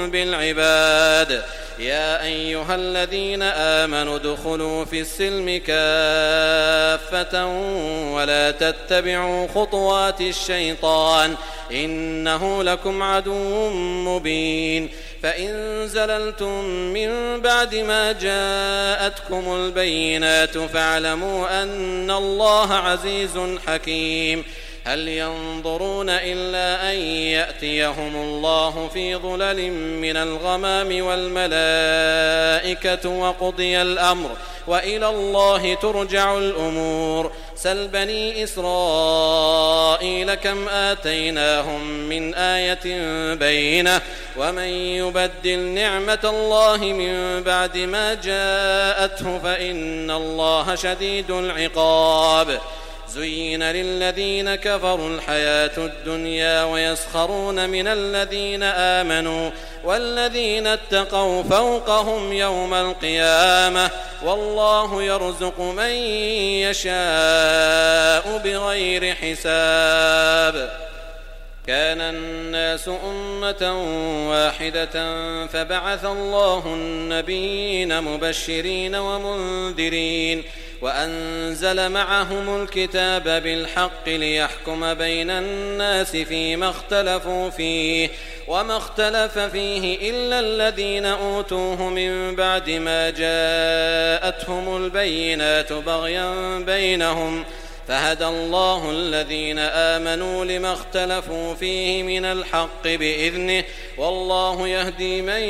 بالعباد يا أيها الذين آمنوا ادخلوا في السلم كافة ولا تتبعوا خطوات الشيطان إنه لكم عدو مبين فإن زللتم من بعد ما جاءتكم البينات فاعلموا أن الله عزيز حكيم هل ينظرون إلا أن يأتيهم الله في ظلل من الغمام والملائكة وقضي الأمر وإلى الله ترجع الأمور سل بني إسرائيل كم آتيناهم من آية بينة ومن يبدل نعمة الله من بعد ما جاءته فإن الله شديد العقاب زين للذين كفروا الحياة الدنيا ويسخرون من الذين آمنوا والذين اتقوا فوقهم يوم القيامة والله يرزق من يشاء بغير حساب كان الناس أمة واحدة فبعث الله النبيين مبشرين ومنذرين وأنزل معهم الكتاب بالحق ليحكم بين الناس فيما اختلفوا فيه وما اختلف فيه إلا الذين أوتوه من بعد ما جاءتهم البينات بغيا بينهم فهدى الله الذين آمنوا لما اختلفوا فيه من الحق بإذنه والله يهدي من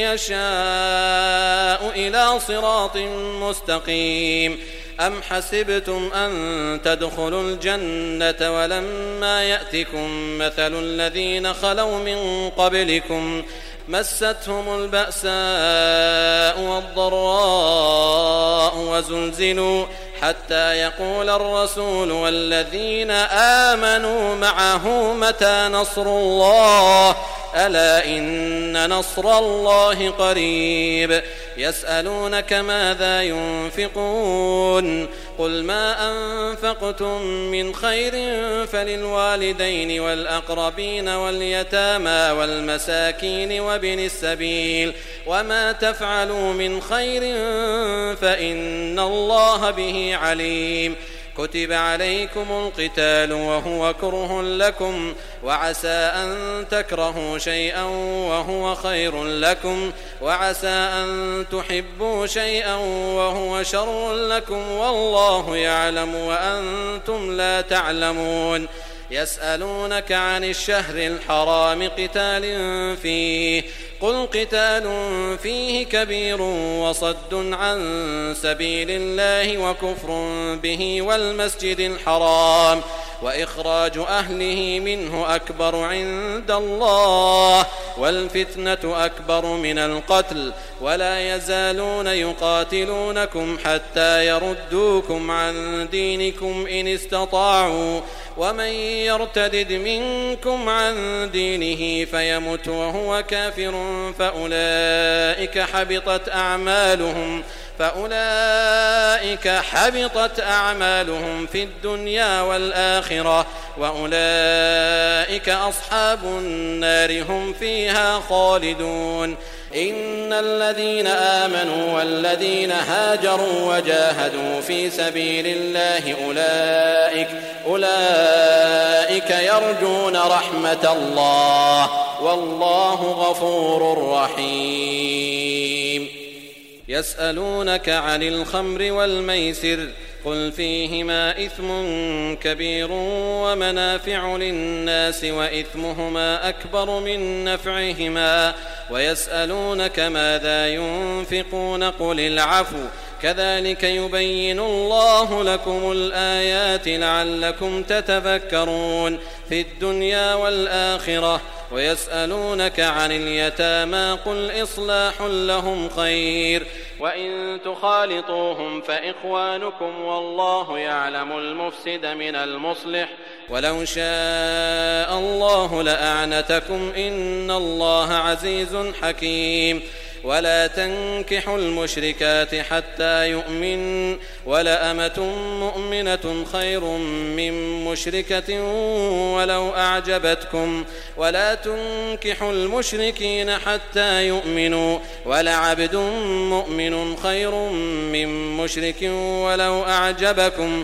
يشاء إلى صراط مستقيم أم حسبتم أن تدخلوا الجنة ولما يأتكم مثل الذين خلوا من قبلكم مستهم البأساء والضراء وزلزلوا حتى يقول الرسول والذين آمنوا معه متى نصر الله ألا إن نصر الله قريب يسألونك ماذا ينفقون قل ما أنفقتم من خير فللوالدين والأقربين واليتامى والمساكين وابن السبيل وما تفعلوا من خير فإن الله به عليم كتب عليكم القتال وهو كره لكم وعسى أن تكرهوا شيئا وهو خير لكم وعسى أن تحبوا شيئا وهو شر لكم والله يعلم وأنتم لا تعلمون يسألونك عن الشهر الحرام قتال فيه قل قتال فيه كبير وصد عن سبيل الله وكفر به والمسجد الحرام وإخراج أهله منه أكبر عند الله والفتنة أكبر من القتل ولا يزالون يقاتلونكم حتى يردوكم عن دينكم إن استطاعوا ومن يرتدد منكم عن دينه فيمت وهو كافر فأولئك حبطت أعمالهم فأولئك حبطت أعمالهم في الدنيا والآخرة وأولئك أصحاب النار هم فيها خالدون إن الذين آمنوا والذين هاجروا وجاهدوا في سبيل الله أولئك أولئك يرجون رحمة الله والله غفور رحيم يسألونك عن الخمر والميسر قل فيهما إثم كبير ومنافع للناس وإثمهما أكبر من نفعهما ويسألونك ماذا ينفقون قل العفو كذلك يبين الله لكم الآيات لعلكم تتفكرون في الدنيا والآخرة ويسألونك عن اليتامى قل إصلاح لهم خير وإن تخالطوهم فإخوانكم والله يعلم المفسد من المصلح ولو شاء الله لأعنتكم إن الله عزيز حكيم ولا تنكحوا المشركات حتى يؤمن ولأمة مؤمنة خير من مشركة ولو أعجبتكم ولا تنكحوا المشركين حتى يؤمنوا ولعبد مؤمن خير من مشرك ولو أعجبكم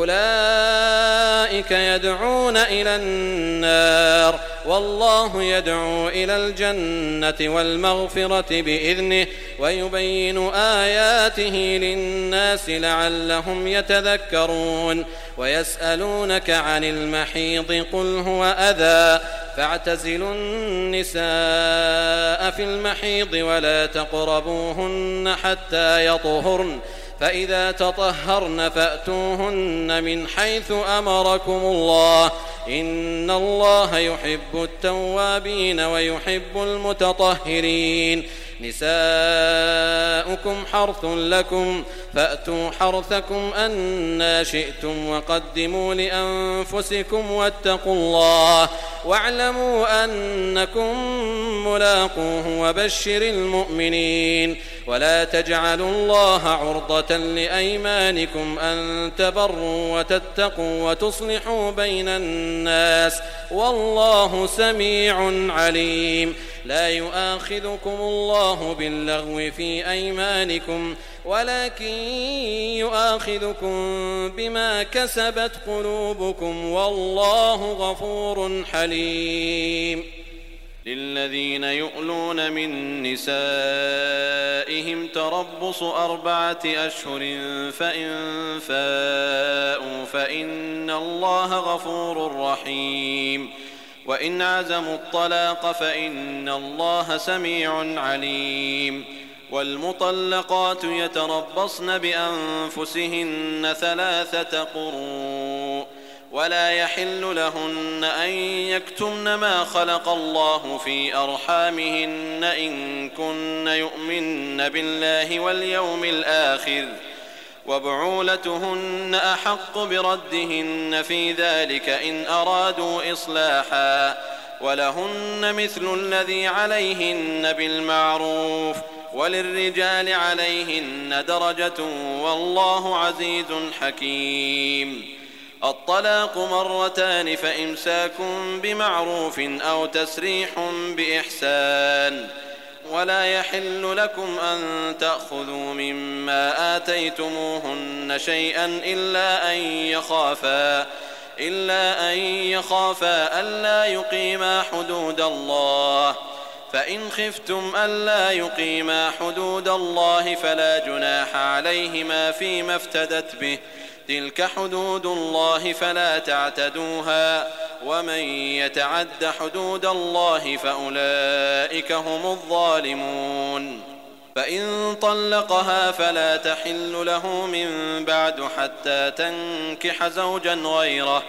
أولئك يدعون إلى النار والله يدعو إلى الجنة والمغفرة بإذنه ويبين آياته للناس لعلهم يتذكرون ويسألونك عن المحيض قل هو أذى فاعتزلوا النساء في المحيض ولا تقربوهن حتى يطهرن فإذا تطهرن فأتوهن من حيث أمركم الله إن الله يحب التوابين ويحب المتطهرين نساؤكم حرث لكم فأتوا حرثكم أنى شئتم وقدموا لأنفسكم واتقوا الله واعلموا أنكم ملاقوه وبشر المؤمنين ولا تجعلوا الله عرضة لأيمانكم أن تبروا وتتقوا وتصلحوا بين الناس والله سميع عليم لا يؤاخذكم الله باللغو في أيمانكم ولكن يؤاخذكم بما كسبت قلوبكم والله غفور حليم للذين يؤلون من نسائهم تربص أربعة أشهر فإن فاءوا فإن الله غفور رحيم وإن عزموا الطلاق فإن الله سميع عليم والمطلقات يتربصن بأنفسهن ثلاثة قروء ولا يحل لهن أن يكتمن ما خلق الله في أرحامهن إن كن يؤمن بالله واليوم الآخر وبعولتهن أحق بردهن في ذلك إن أرادوا إصلاحا ولهن مثل الذي عليهن بالمعروف وللرجال عليهن درجة والله عزيز حكيم الطلاق مرتان فإمساك بمعروف أو تسريح بإحسان ولا يحل لكم أن تأخذوا مما آتيتموهن شيئا إلا أن يخافا إلا أن يخافا ألا يقيما حدود الله فإن خفتم ألا يقيما حدود الله فلا جناح عليهما فيما افتدت به تلك حدود الله فلا تعتدوها ومن يتعد حدود الله فأولئك هم الظالمون فإن طلقها فلا تحل له من بعد حتى تنكح زوجا غيره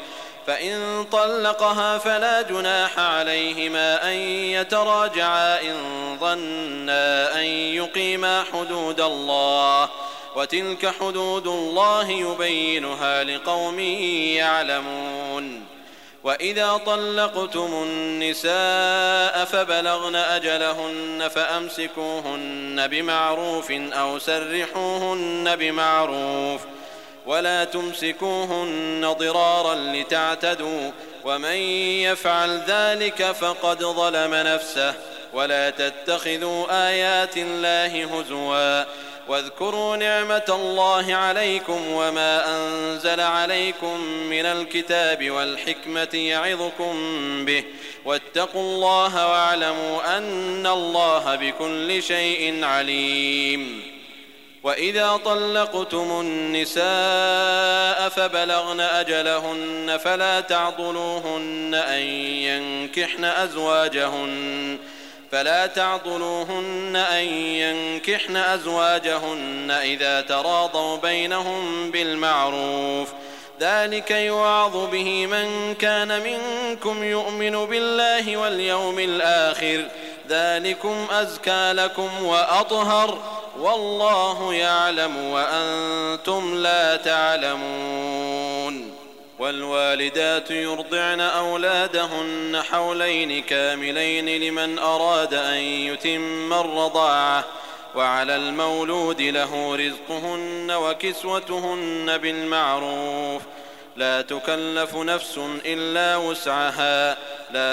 فإن طلقها فلا جناح عليهما أن يتراجعا إن ظنا أن يقيما حدود الله، وتلك حدود الله يبينها لقوم يعلمون. وإذا طلقتم النساء فبلغن أجلهن فأمسكوهن بمعروف أو سرحوهن بمعروف، ولا تمسكوهن ضرارا لتعتدوا، ومن يفعل ذلك فقد ظلم نفسه. ولا تتخذوا آيات الله هزوا، واذكروا نعمة الله عليكم وما أنزل عليكم من الكتاب والحكمة يعظكم به، واتقوا الله واعلموا أن الله بكل شيء عليم. وإذا طلقتم النساء فبلغن أجلهن فلا تعضلوهن أن ينكحن أزواجهن فلا تعضلوهن أن ينكحن أزواجهن إذا تراضوا بينهم بالمعروف، ذلك يوعظ به من كان منكم يؤمن بالله واليوم الآخر، ذلكم أزكى لكم وأطهر، والله يعلم وأنتم لا تعلمون. والوالدات يرضعن أولادهن حولين كاملين لمن أراد أن يتم الرضاعة، وعلى المولود له رزقهن وكسوتهن بالمعروف، لا تكلف نفس إلا وسعها، لا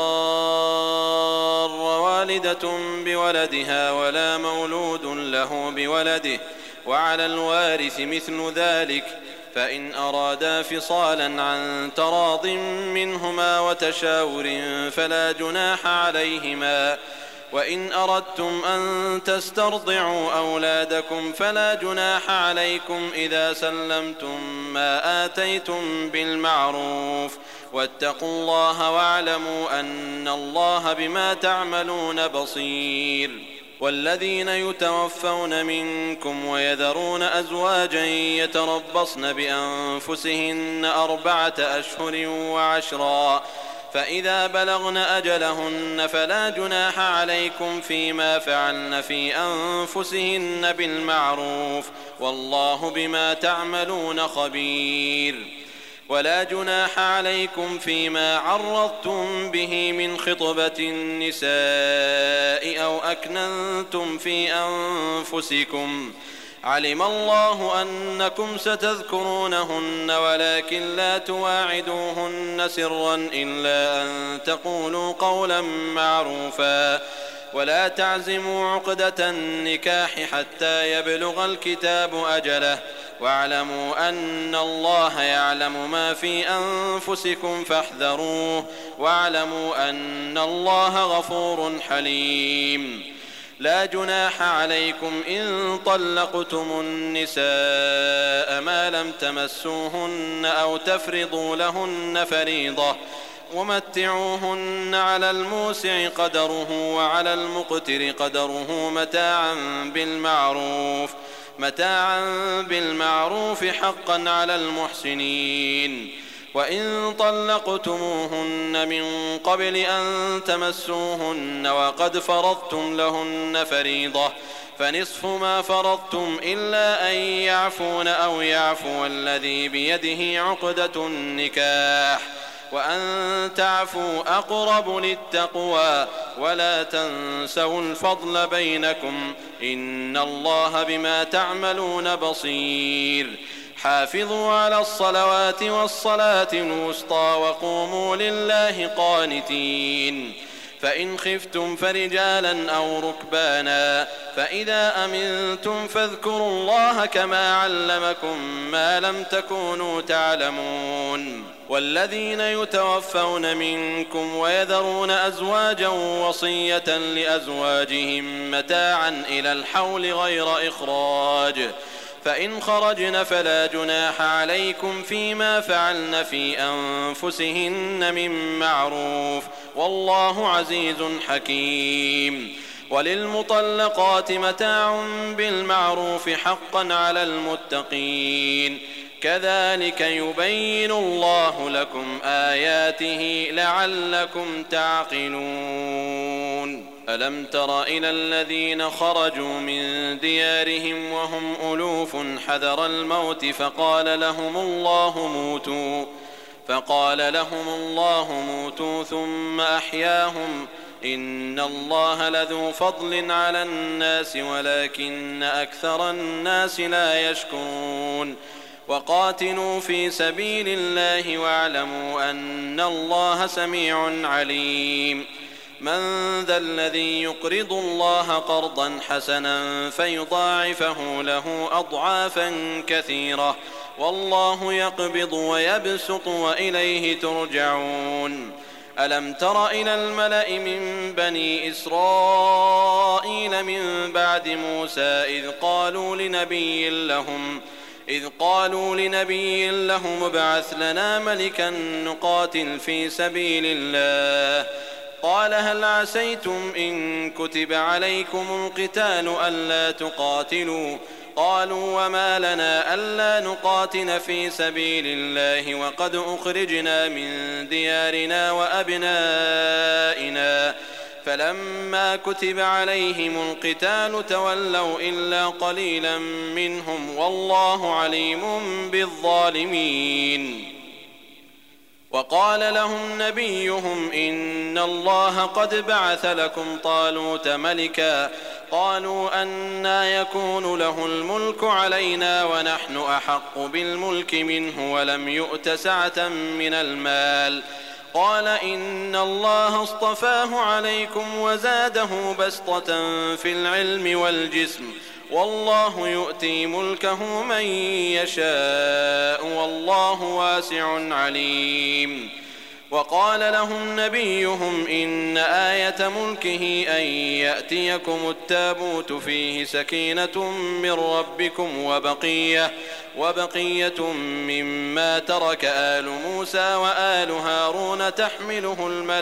تضار والدة بولدها ولا مولود له بولده، وعلى الوارث مثل ذلك، فإن أرادا فصالا عن تراض منهما وتشاور فلا جناح عليهما. وإن أردتم أن تسترضعوا أولادكم فلا جناح عليكم إذا سلمتم ما آتيتم بالمعروف، واتقوا الله واعلموا أن الله بما تعملون بصير. والذين يتوفون منكم ويذرون أزواجا يتربصن بأنفسهن أربعة أشهر وعشرا، فإذا بلغن أجلهن فلا جناح عليكم فيما فعلن في أنفسهن بالمعروف، والله بما تعملون خبير. ولا جناح عليكم فيما عرضتم به من خطبة النساء أو أكننتم في أنفسكم، علم الله أنكم ستذكرونهن ولكن لا تواعدوهن سرا إلا أن تقولوا قولا معروفا، ولا تعزموا عقدة النكاح حتى يبلغ الكتاب أجله، واعلموا أن الله يعلم ما في أنفسكم فاحذروه، واعلموا أن الله غفور حليم. لا جناح عليكم إن طلقتم النساء ما لم تمسوهن أو تفرضوا لهن فريضة، ومتعوهن على الموسع قدره وعلى المقتر قدره متاعا بالمعروف متاعا بالمعروف حقا على المحسنين. وإن طلقتموهن من قبل أن تمسوهن وقد فرضتم لهن فريضة فنصف ما فرضتم إلا أن يعفون أو يعفو الذي بيده عقدة النكاح، وأن تعفوا أقرب للتقوى، ولا تنسوا الفضل بينكم، إن الله بما تعملون بصير. حافظوا على الصلوات والصلاة الوسطى وقوموا لله قانتين. فإن خفتم فرجالا أو ركبانا فإذا أمنتم فاذكروا الله كما علمكم ما لم تكونوا تعلمون. والذين يتوفون منكم ويذرون أزواجا وصية لأزواجهم متاعا إلى الحول غير إخراج، فإن خرجن فلا جناح عليكم فيما فعلن في أنفسهن من معروف، والله عزيز حكيم. وللمطلقات متاع بالمعروف حقا على المتقين. كذلك يبين الله لكم آياته لعلكم تعقلون ألم تر إلى الذين خرجوا من ديارهم وهم ألوف حذر الموت فقال لهم الله موتوا فقال لهم الله موتوا ثم أحياهم إن الله لذو فضل على الناس ولكن أكثر الناس لا يشكرون وقاتلوا في سبيل الله واعلموا أن الله سميع عليم من ذا الذي يقرض الله قرضا حسنا فيضاعفه له أضعافا كثيرة والله يقبض ويبسط وإليه ترجعون ألم تر إلى الملأ من بني إسرائيل من بعد موسى إذ قالوا لنبي لهم إذ قالوا لنبي لهم ابعث لنا ملكا نقاتل في سبيل الله قال هل عسيتم إن كتب عليكم القتال ألا تقاتلوا قالوا وما لنا ألا نقاتل في سبيل الله وقد أخرجنا من ديارنا وأبنائنا فلما كتب عليهم القتال تولوا إلا قليلا منهم والله عليم بالظالمين وقال لهم نبيهم إن الله قد بعث لكم طالوت ملكا قالوا أنى يكون له الملك علينا ونحن أحق بالملك منه ولم يؤت سعة من المال قال إن الله اصطفاه عليكم وزاده بسطة في العلم والجسم والله يؤتي ملكه من يشاء والله واسع عليم وقال لهم نبيهم إن آية ملكه أن يأتيكم التابوت فيه سكينة من ربكم وبقية وبقية مما ترك آل موسى وآل هارون تحمله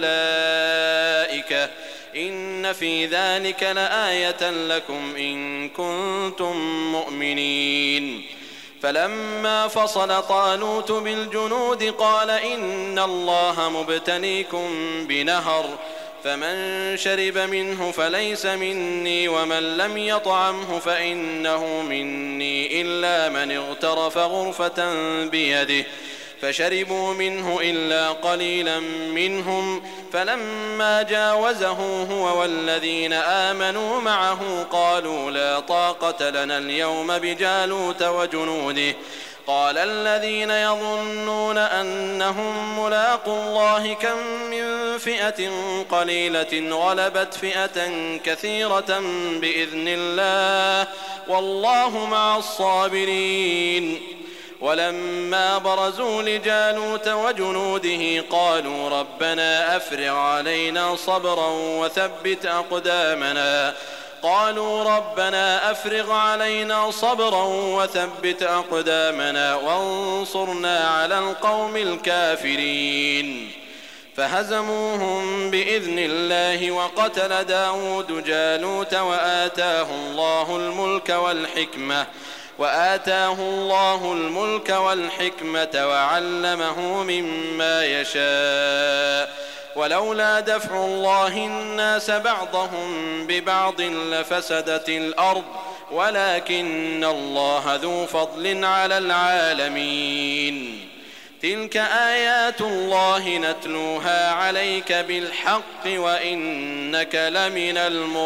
الملائكة إن في ذلك لآية لكم إن كنتم مؤمنين فلما فصل طالوت بالجنود قال إن الله مبتليكم بنهر فمن شرب منه فليس مني ومن لم يطعمه فإنه مني إلا من اغترف غرفة بيده فشربوا منه إلا قليلا منهم فلما جاوزه هو والذين آمنوا معه قالوا لا طاقة لنا اليوم بجالوت وجنوده قال الذين يظنون أنهم ملاقوا الله كم من فئة قليلة غلبت فئة كثيرة بإذن الله والله مع الصابرين ولما برزوا لجالوت وجنوده قالوا ربنا أفرغ علينا صبرا وثبت أقدامنا قالوا ربنا أفرغ علينا صبرا وثبت أقدامنا وانصرنا على القوم الكافرين فهزموهم بإذن الله وقتل داود جالوت وآتاه الله الملك والحكمة وآتاه الله الملك والحكمة وعلمه مما يشاء ولولا دفع الله الناس بعضهم ببعض لفسدت الأرض ولكن الله ذو فضل على العالمين تلك آيات الله نتلوها عليك بالحق وإنك لمن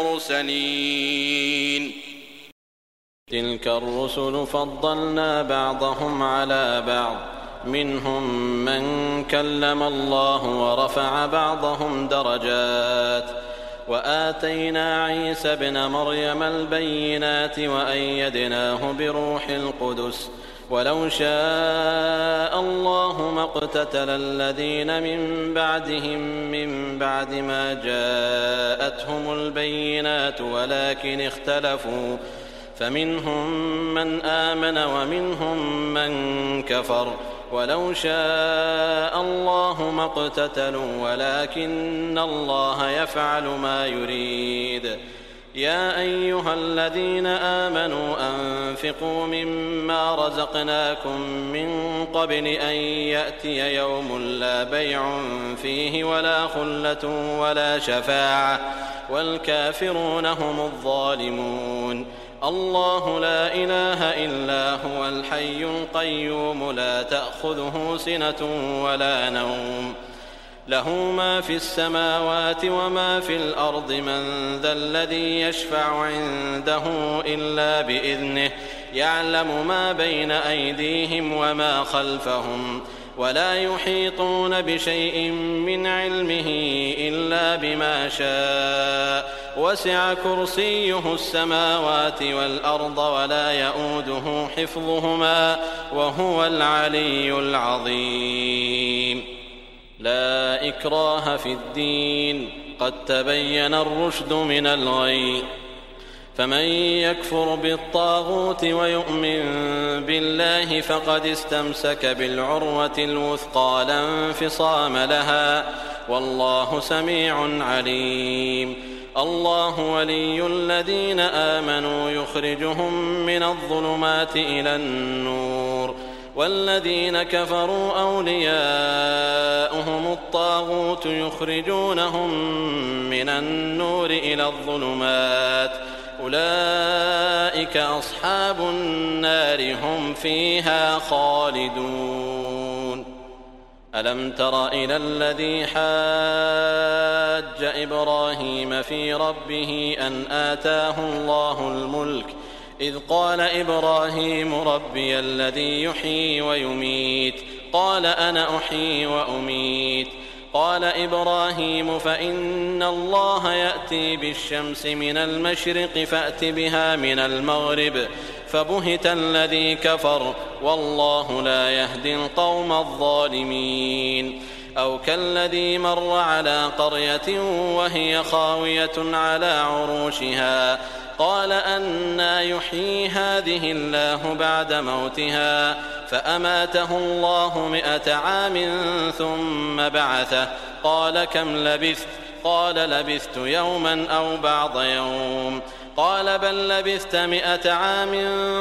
المرسلين تلك الرسل فضلنا بعضهم على بعض منهم من كلم الله ورفع بعضهم درجات وآتينا عيسى ابن مريم البينات وأيدناه بروح القدس ولو شاء الله ما اقتتل الذين من بعدهم من بعد ما جاءتهم البينات ولكن اختلفوا فمنهم من آمن ومنهم من كفر ولو شاء الله ما اقتتلوا ولكن الله يفعل ما يريد يا أيها الذين آمنوا أنفقوا مما رزقناكم من قبل أن يأتي يوم لا بيع فيه ولا خلة ولا شفاعة والكافرون هم الظالمون. الله لا إله إلا هو الحي القيوم لا تأخذه سنة ولا نوم له ما في السماوات وما في الأرض من ذا الذي يشفع عنده إلا بإذنه يعلم ما بين أيديهم وما خلفهم ولا يحيطون بشيء من علمه إلا بما شاء وسع كرسيه السماوات والأرض ولا يؤوده حفظهما وهو العلي العظيم. لا إكراه في الدين قد تبين الرشد من الغي فمن يكفر بالطاغوت ويؤمن بالله فقد استمسك بالعروة الوثقى لا انفصام لها والله سميع عليم. الله ولي الذين آمنوا يخرجهم من الظلمات إلى النور والذين كفروا أولياؤهم الطاغوت يخرجونهم من النور إلى الظلمات أولئك أصحاب النار هم فيها خالدون. ألم تر إلى الذي حاج إبراهيم في ربه أن آتاه الله الملك إذ قال إبراهيم ربي الذي يحيي ويميت قال أنا أحيي وأميت قال إبراهيم فإن الله يأتي بالشمس من المشرق فأت بها من المغرب فبهت الذي كفر والله لا يهدي القوم الظالمين. أو كالذي مر على قرية وهي خاوية على عروشها قال أنى يحيي هذه الله بعد موتها فأماته الله مئة عام ثم بعثه قال كم لبثت قال لبثت يوما أو بعض يوم قال بل لبثت مئة عام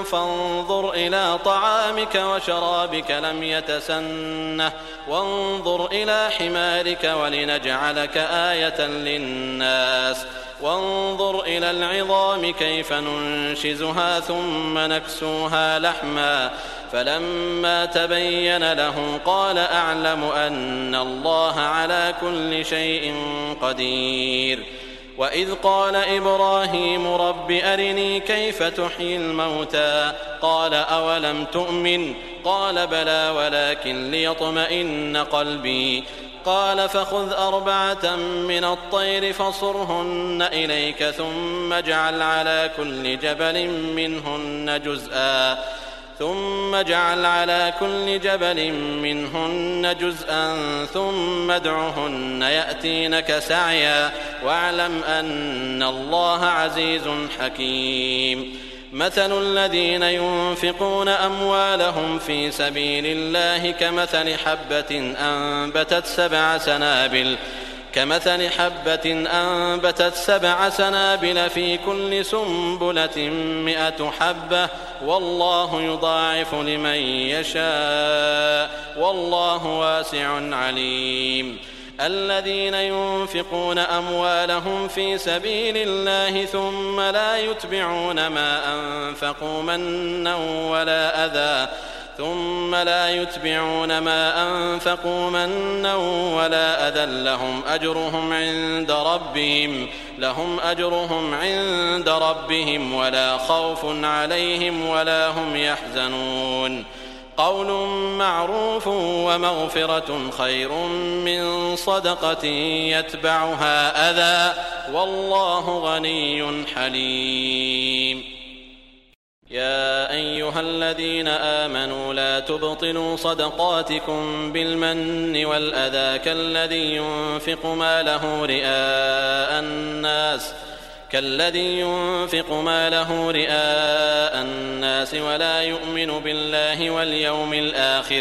فانظر إلى طعامك وشرابك لم يتسنه وانظر إلى حمارك ولنجعلك آية للناس وانظر إلى العظام كيف ننشزها ثم نكسوها لحما فلما تبين له قال أعلم أن الله على كل شيء قدير. وإذ قال إبراهيم رب أرني كيف تحيي الموتى قال أولم تؤمن قال بلى ولكن ليطمئن قلبي قال فخذ أربعة من الطير فصرهن إليك ثم اجعل على كل جبل منهن جزءا ثم اجعل على كل جبل منهن جزءا ثم ادعهن يأتينك سعيا واعلم أن الله عزيز حكيم. مثل الذين ينفقون أموالهم في سبيل الله كمثل حبة أنبتت سبع سنابل كمثل حبة أنبتت سبع سنابل في كل سنبلة مئة حبة والله يضاعف لمن يشاء والله واسع عليم. الذين ينفقون أموالهم في سبيل الله ثم لا يتبعون ما أنفقوا منا ولا أذى ثم لا يتبعون ما أنفقوا منا ولا أذى لهم أجرهم عند ربهم لهم أجرهم عند ربهم ولا خوف عليهم ولا هم يحزنون. قول معروف ومغفرة خير من صدقة يتبعها أذى والله غني حليم. يا أيها الذين آمنوا لا تبطلوا صدقاتكم بالمن والأذى كالذي ينفق ماله رئاء الناس كالذي ينفق ماله رئاء الناس ولا يؤمن بالله واليوم الآخر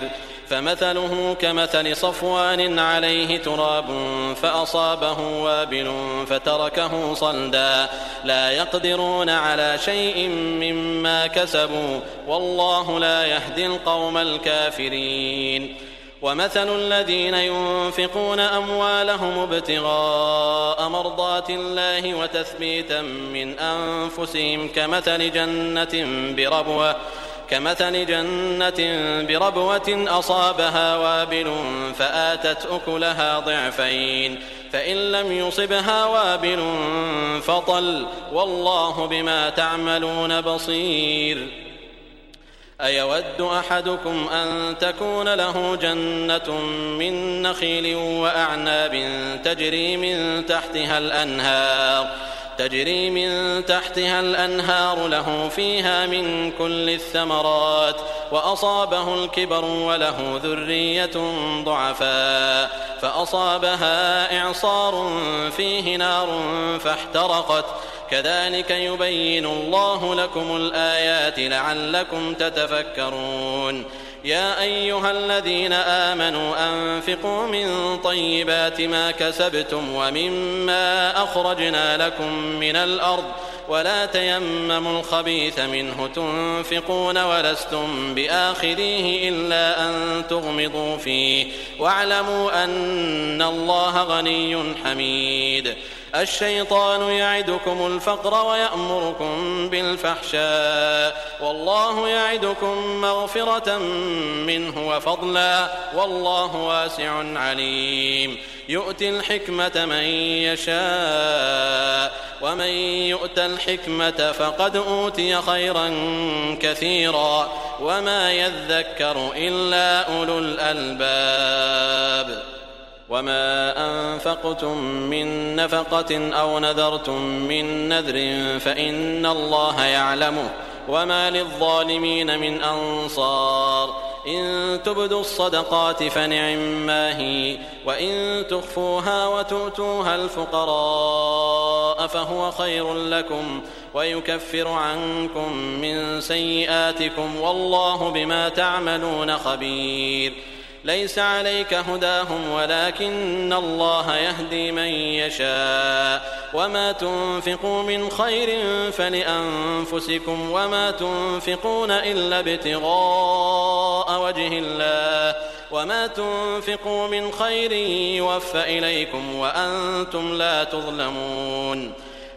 فمثله كمثل صفوان عليه تراب فأصابه وابل فتركه صلدا لا يقدرون على شيء مما كسبوا والله لا يهدي القوم الكافرين. ومثل الذين ينفقون أموالهم ابتغاء مرضات الله وتثبيتا من أنفسهم كمثل جنة بربوة كمثل جنة بربوة أصابها وابل فآتت أكلها ضعفين فإن لم يصبها وابل فطل والله بما تعملون بصير. أيود أحدكم أن تكون له جنة من نخيل وأعناب تجري من تحتها الأنهار تجري من تحتها الأنهار له فيها من كل الثمرات وأصابه الكبر وله ذرية ضعفاء فأصابها إعصار فيه نار فاحترقت كذلك يبين الله لكم الآيات لعلكم تتفكرون. يا أيها الذين آمنوا أنفقوا من طيبات ما كسبتم ومما أخرجنا لكم من الأرض ولا تيمموا الخبيث منه تنفقون ولستم بآخذيه إلا أن تغمضوا فيه واعلموا أن الله غني حميد. الشيطان يعدكم الفقر ويأمركم بالفحشاء والله يعدكم مغفرة منه وفضلا والله واسع عليم. يؤتي الحكمة من يشاء ومن يؤت الحكمة فقد أوتي خيرا كثيرا وما يذكر إلا أولو الألباب. وما أنفقتم من نفقة أو نذرتم من نذر فإن الله يعلمه وما للظالمين من أنصار. إن تبدوا الصدقات فنعما هي وإن تخفوها وتؤتوها الفقراء فهو خير لكم ويكفر عنكم من سيئاتكم والله بما تعملون خبير. ليس عليك هداهم ولكن الله يهدي من يشاء وما تنفقوا من خير فلأنفسكم وما تنفقون إلا ابتغاء وجه الله وما تنفقوا من خير يوفى إليكم وأنتم لا تظلمون.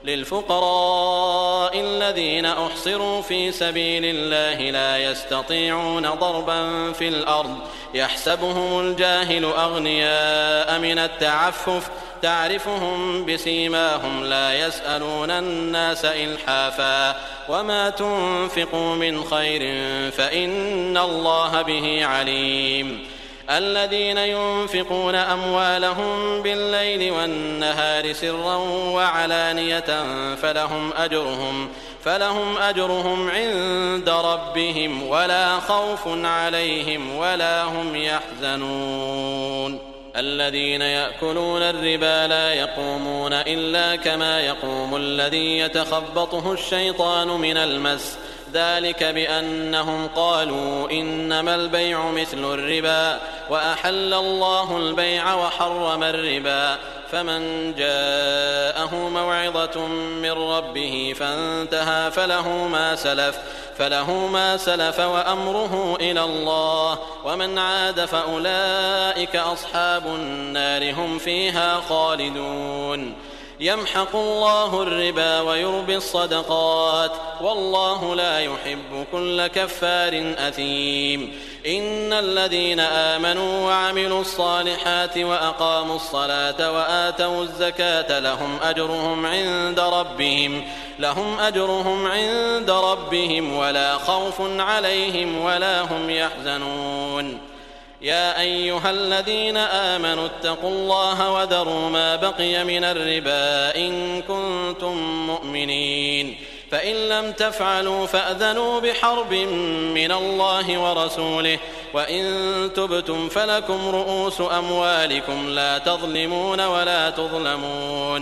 للفقراء الذين أحصروا في سبيل الله لا يستطيعون ضربا في الأرض يحسبهم الجاهل أغنياء من التعفف تعرفهم بسيماهم لا يسألون الناس إلحافا وما تنفقوا من خير فإن الله به عليم. الذين ينفقون أموالهم بالليل والنهار سرا وعلانية فلهم أجرهم فلهم أجرهم عند ربهم ولا خوف عليهم ولا هم يحزنون. الذين يأكلون الربا لا يقومون إلا كما يقوم الذي يتخبطه الشيطان من المس ذلك بأنهم قالوا إنما البيع مثل الربا وأحل الله البيع وحرم الربا فمن جاءه موعظة من ربه فانتهى فله ما سلف فله ما سلف وأمره إلى الله ومن عاد فأولئك أصحاب النار هم فيها خالدون. يمحق الله الربا ويربي الصدقات والله لا يحب كل كفار أثيم. إن الذين آمنوا وعملوا الصالحات وأقاموا الصلاة وآتوا الزكاة لهم أجرهم عند ربهم لهم أجرهم عند ربهم ولا خوف عليهم ولا هم يحزنون. يا أيها الذين آمنوا اتقوا الله وذروا ما بقي من الربا إن كنتم مؤمنين فإن لم تفعلوا فأذنوا بحرب من الله ورسوله وإن تبتم فلكم رؤوس أموالكم لا تظلمون ولا تظلمون.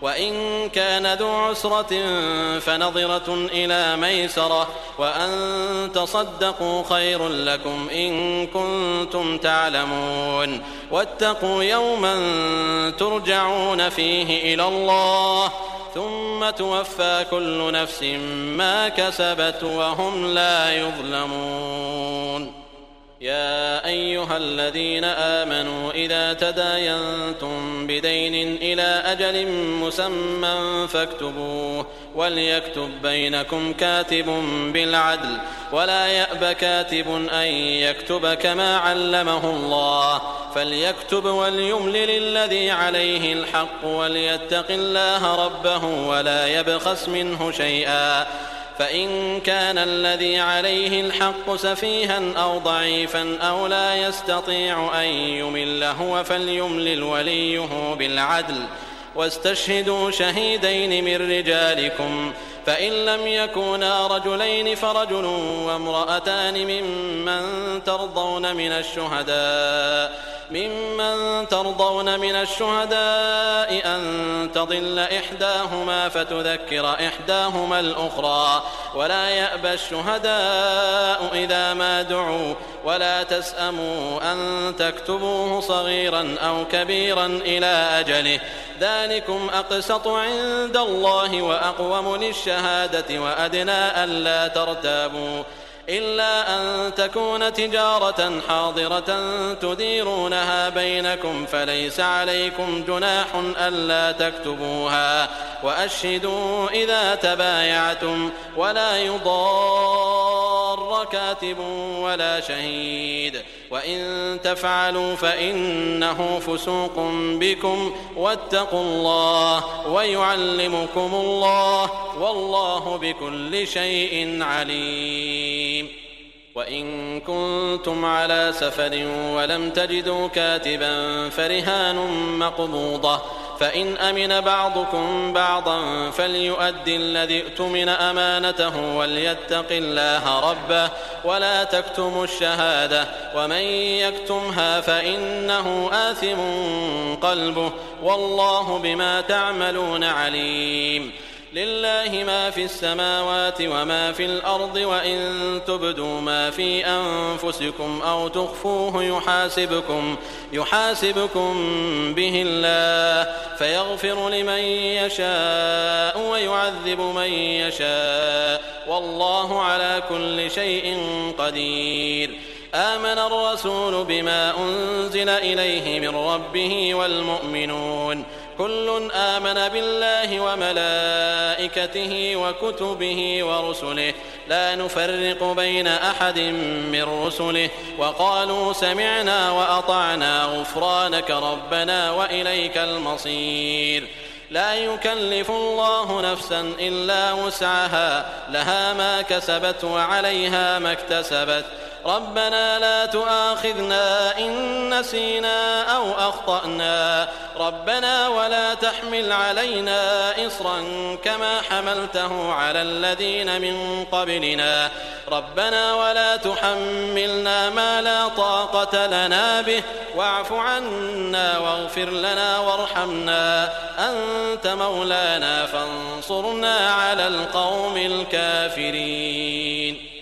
وإن كان ذو عسرة فنظرة إلى ميسرة وأن تصدقوا خير لكم إن كنتم تعلمون واتقوا يوما ترجعون فيه إلى الله ثم توفى كل نفس ما كسبت وهم لا يظلمون. يا أيها الذين آمنوا إذا تداينتم بدين إلى أجل مسمى فاكتبوه وليكتب بينكم كاتب بالعدل ولا يأب كاتب أن يكتب كما علمه الله فليكتب وليملل الذي عليه الحق وليتق الله ربه ولا يبخس منه شيئا فإن كان الذي عليه الحق سفيها أو ضعيفا أو لا يستطيع أن يمل هو فليملل وليه بالعدل واستشهدوا شهيدين من رجالكم فإن لم يكونا رجلين فرجل وامرأتان ممن ترضون من الشهداء ممن ترضون من الشهداء أن تضل إحداهما فتذكر إحداهما الأخرى ولا يأبى الشهداء إذا ما دعوا ولا تسأموا أن تكتبوه صغيرا أو كبيرا إلى أجله ذلكم أقسط عند الله وأقوم للشهادة وأدنى ألا ترتابوا إلا أن تكون تجارة حاضرة تديرونها بينكم فليس عليكم جناح ألا تكتبوها وأشهدوا إذا تبايعتم ولا يضار كاتب ولا شهيد وإن تفعلوا فإنه فسوق بكم واتقوا الله ويعلمكم الله والله بكل شيء عليم. وإن كنتم على سفر ولم تجدوا كاتبا فرهان مقبوضة فإن أمن بعضكم بعضا فليؤدي الذي اؤتمن أمانته وليتق الله ربه ولا تكتموا الشهادة ومن يكتمها فإنه آثم قلبه والله بما تعملون عليم. لله ما في السماوات وما في الأرض وإن تبدوا ما في أنفسكم أو تخفوه يحاسبكم, يحاسبكم به الله فيغفر لمن يشاء ويعذب من يشاء والله على كل شيء قدير. آمن الرسول بما أنزل إليه من ربه والمؤمنون كل آمن بالله وملائكته وكتبه ورسله لا نفرق بين أحد من رسله وقالوا سمعنا وأطعنا غفرانك ربنا وإليك المصير. لا يكلف الله نفسا إلا وسعها لها ما كسبت وعليها ما اكتسبت ربنا لا تؤاخذنا إن نسينا أو أخطأنا ربنا ولا تحمل علينا إصرا كما حملته على الذين من قبلنا ربنا ولا تحملنا ما لا طاقة لنا به واعف عنا واغفر لنا وارحمنا أنت مولانا فانصرنا على القوم الكافرين.